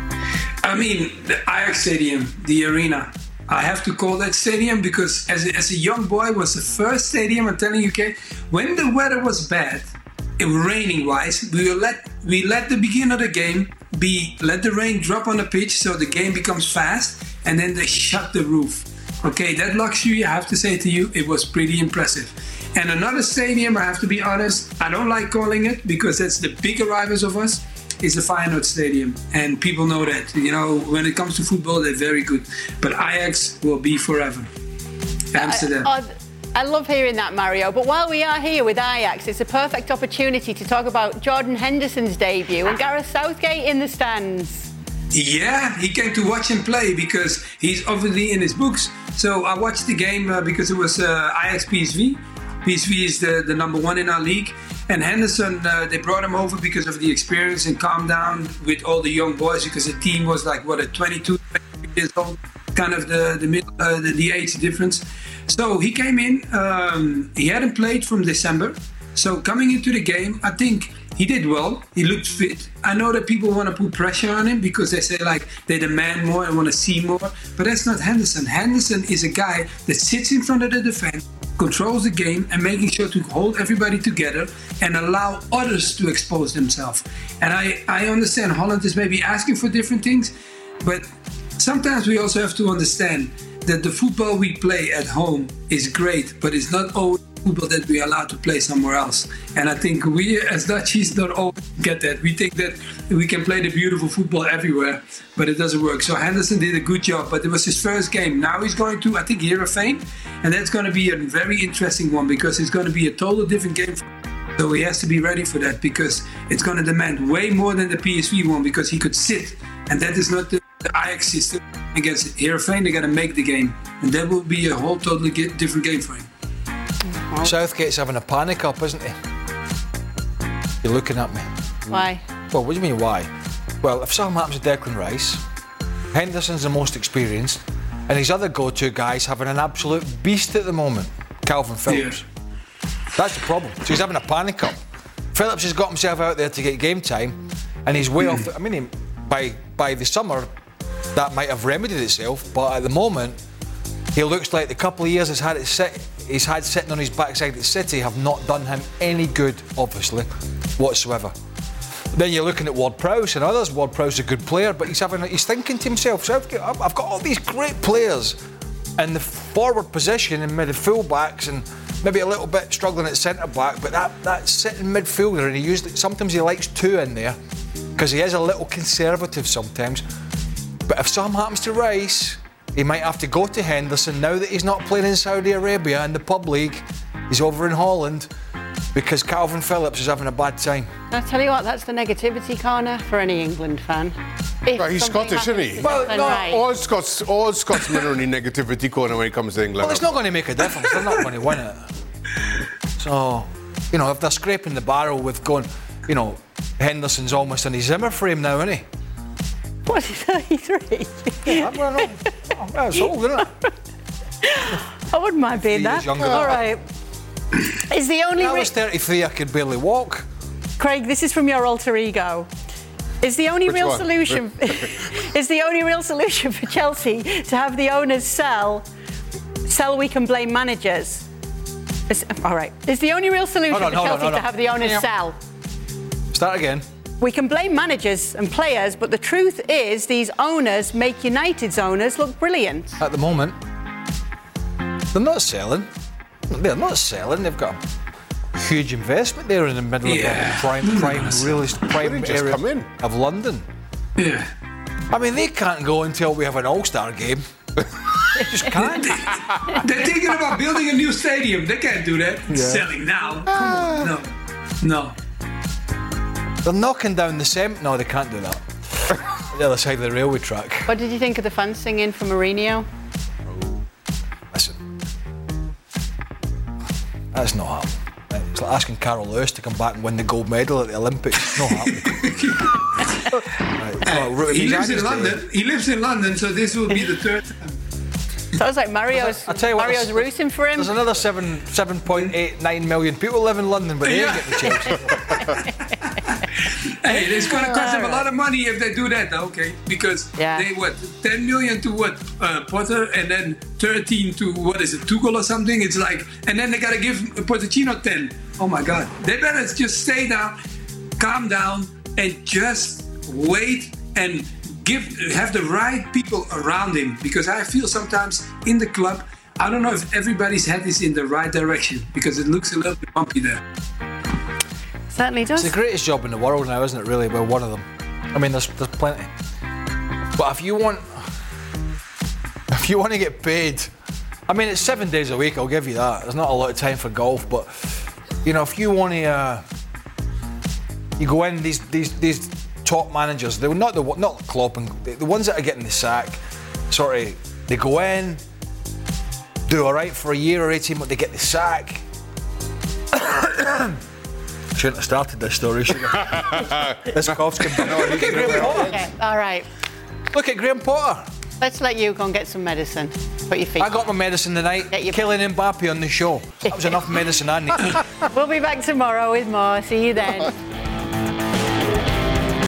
I mean, the Ajax Stadium, the arena. I have to call that stadium because as a, as a young boy, it was the first stadium, I'm telling you, okay, when the weather was bad, it was raining wise, we will let we let the beginning of the game be, let the rain drop on the pitch so the game becomes fast, and then they shut the roof. Okay, that luxury, I have to say to you, it was pretty impressive. And another stadium, I have to be honest, I don't like calling it because that's the bigger rivals of us, is the Feyenoord Stadium. And people know that. You know, when it comes to football, they're very good. But Ajax will be forever. Amsterdam. I, I, I love hearing that, Mario. But while we are here with Ajax, it's a perfect opportunity to talk about Jordan Henderson's debut and Gareth Southgate in the stands. Yeah, he came to watch him play because he's obviously in his books. So I watched the game uh, because it was uh, Ajax P S V. P S V is the, the number one in our league. And Henderson, uh, they brought him over because of the experience and calm down with all the young boys, because the team was like, what, a twenty-two, twenty-three years old, kind of the the, middle, uh, the the age difference. So he came in, um, he hadn't played from December. So coming into the game, I think he did well. He looked fit. I know that people want to put pressure on him because they say like they demand more and want to see more. But that's not Henderson. Henderson is a guy that sits in front of the defense, controls the game, and making sure to hold everybody together and allow others to expose themselves. And I, I understand Holland is maybe asking for different things, but sometimes we also have to understand that the football we play at home is great, but it's not always football that we are allowed to play somewhere else. And I think we as Dutchies don't always get that. We think that we can play the beautiful football everywhere, but it doesn't work. So Henderson did a good job, but it was his first game. Now he's going to, I think, Heerenveen, and that's going to be a very interesting one because it's going to be a total different game for him. So he has to be ready for that because it's going to demand way more than the P S V one because he could sit, and that is not the, the Ajax system. Against Heerenveen, they got to make the game, and that will be a whole totally different game for him. Southgate's having a panic up, isn't he? You're looking at me. Why? Well, what do you mean why? Well, if something happens to Declan Rice, Henderson's the most experienced, and his other go-to guy's having an absolute beast at the moment, Calvin Phillips. Yeah. That's the problem. So he's having a panic up. Phillips has got himself out there to get game time, and he's way mm. off. The, I mean, he, by by the summer, that might have remedied itself, but at the moment, he looks like the couple of years he's had it sit, he's had sitting on his backside at City have not done him any good, obviously, whatsoever. Then you're looking at Ward-Prowse and others. Ward-Prowse is a good player, but he's having he's thinking to himself, I've got all these great players in the forward position and maybe full-backs and maybe a little bit struggling at centre-back, but that, that sitting midfielder, and he used it, sometimes he likes two in there because he is a little conservative sometimes. But if something happens to Rice, he might have to go to Henderson now that he's not playing in Saudi Arabia in the pub league. He's over in Holland because Calvin Phillips is having a bad time. I tell you what, that's the negativity corner for any England fan. Well, he's Scottish, isn't he? Well, no, right. all Scots, all Scotsmen are in the negativity corner when it comes to England. Well, it's not going to make a difference. They're not going to win it. So, you know, if they're scraping the barrel with going, you know, Henderson's almost in his Zimmer frame now, isn't he? What, is he thirty-three? Yeah, I don't know. Oh, that's old, isn't it? I wouldn't mind being that. All right. Is the only I was thirty-three, I could barely walk. Craig, this is from your alter ego. Is the only Which real one? solution is the only real solution for Chelsea to have the owners sell sell we can blame managers? Is, all right. Is the only real solution on, for Chelsea on, on, to have the owners yeah. sell? Start again. We can blame managers and players, but the truth is these owners make United's owners look brilliant. At the moment, they're not selling. They're not selling. They've got a huge investment there in the middle Yeah. of the prime, prime, really prime just area come in. of London. Yeah. I mean, they can't go until we have an All-Star game. They just can't. They're thinking about building a new stadium. They can't do that. Yeah. Selling now. Come on. No. No. They're knocking down the cement. No, they can't do that. The other side of the railway track. What did you think of the fans singing for Mourinho? Listen, that's not happening. It's like asking Carol Lewis to come back and win the gold medal at the Olympics. It's not happening. Right. Oh, He lives in Day. London. He lives in London, so this will be the third time. Sounds like Mario's, I tell you what, Mario's there's- rooting for him. There's another seven, seven point eight nine million people live in London, but they ain't getting the Chelsea. Hey, it's going to cost them a lot of money if they do that, okay? Because Yeah. they, what, ten million to what, uh, Potter, and then thirteen to, what is it, Tuchel or something? It's like, and then they got to give Pochettino ten. Oh my God. They better just stay down, calm down, and just wait and give have the right people around him. Because I feel sometimes in the club, I don't know if everybody's head is in the right direction because it looks a little bit bumpy there. Certainly does. It's the greatest job in the world now, isn't it, really? Well, one of them. I mean, there's, there's plenty. But if you want... If you want to get paid... I mean, it's seven days a week, I'll give you that. There's not a lot of time for golf, but, you know, if you want to... Uh, you go in, these these these top managers, they're not the not Klopp, and the, the ones that are getting the sack, sort of, they go in, do all right for a year or eighteen months, they get the sack. Shouldn't have started this story, should I? This cough's going to... Look at Graham Potter. Okay, all right. Look at Graham Potter. Let's let you go and get some medicine. Put your feet I got my medicine tonight. Kylian Mbappe on the show. That was enough medicine I need. We'll be back tomorrow with more. See you then.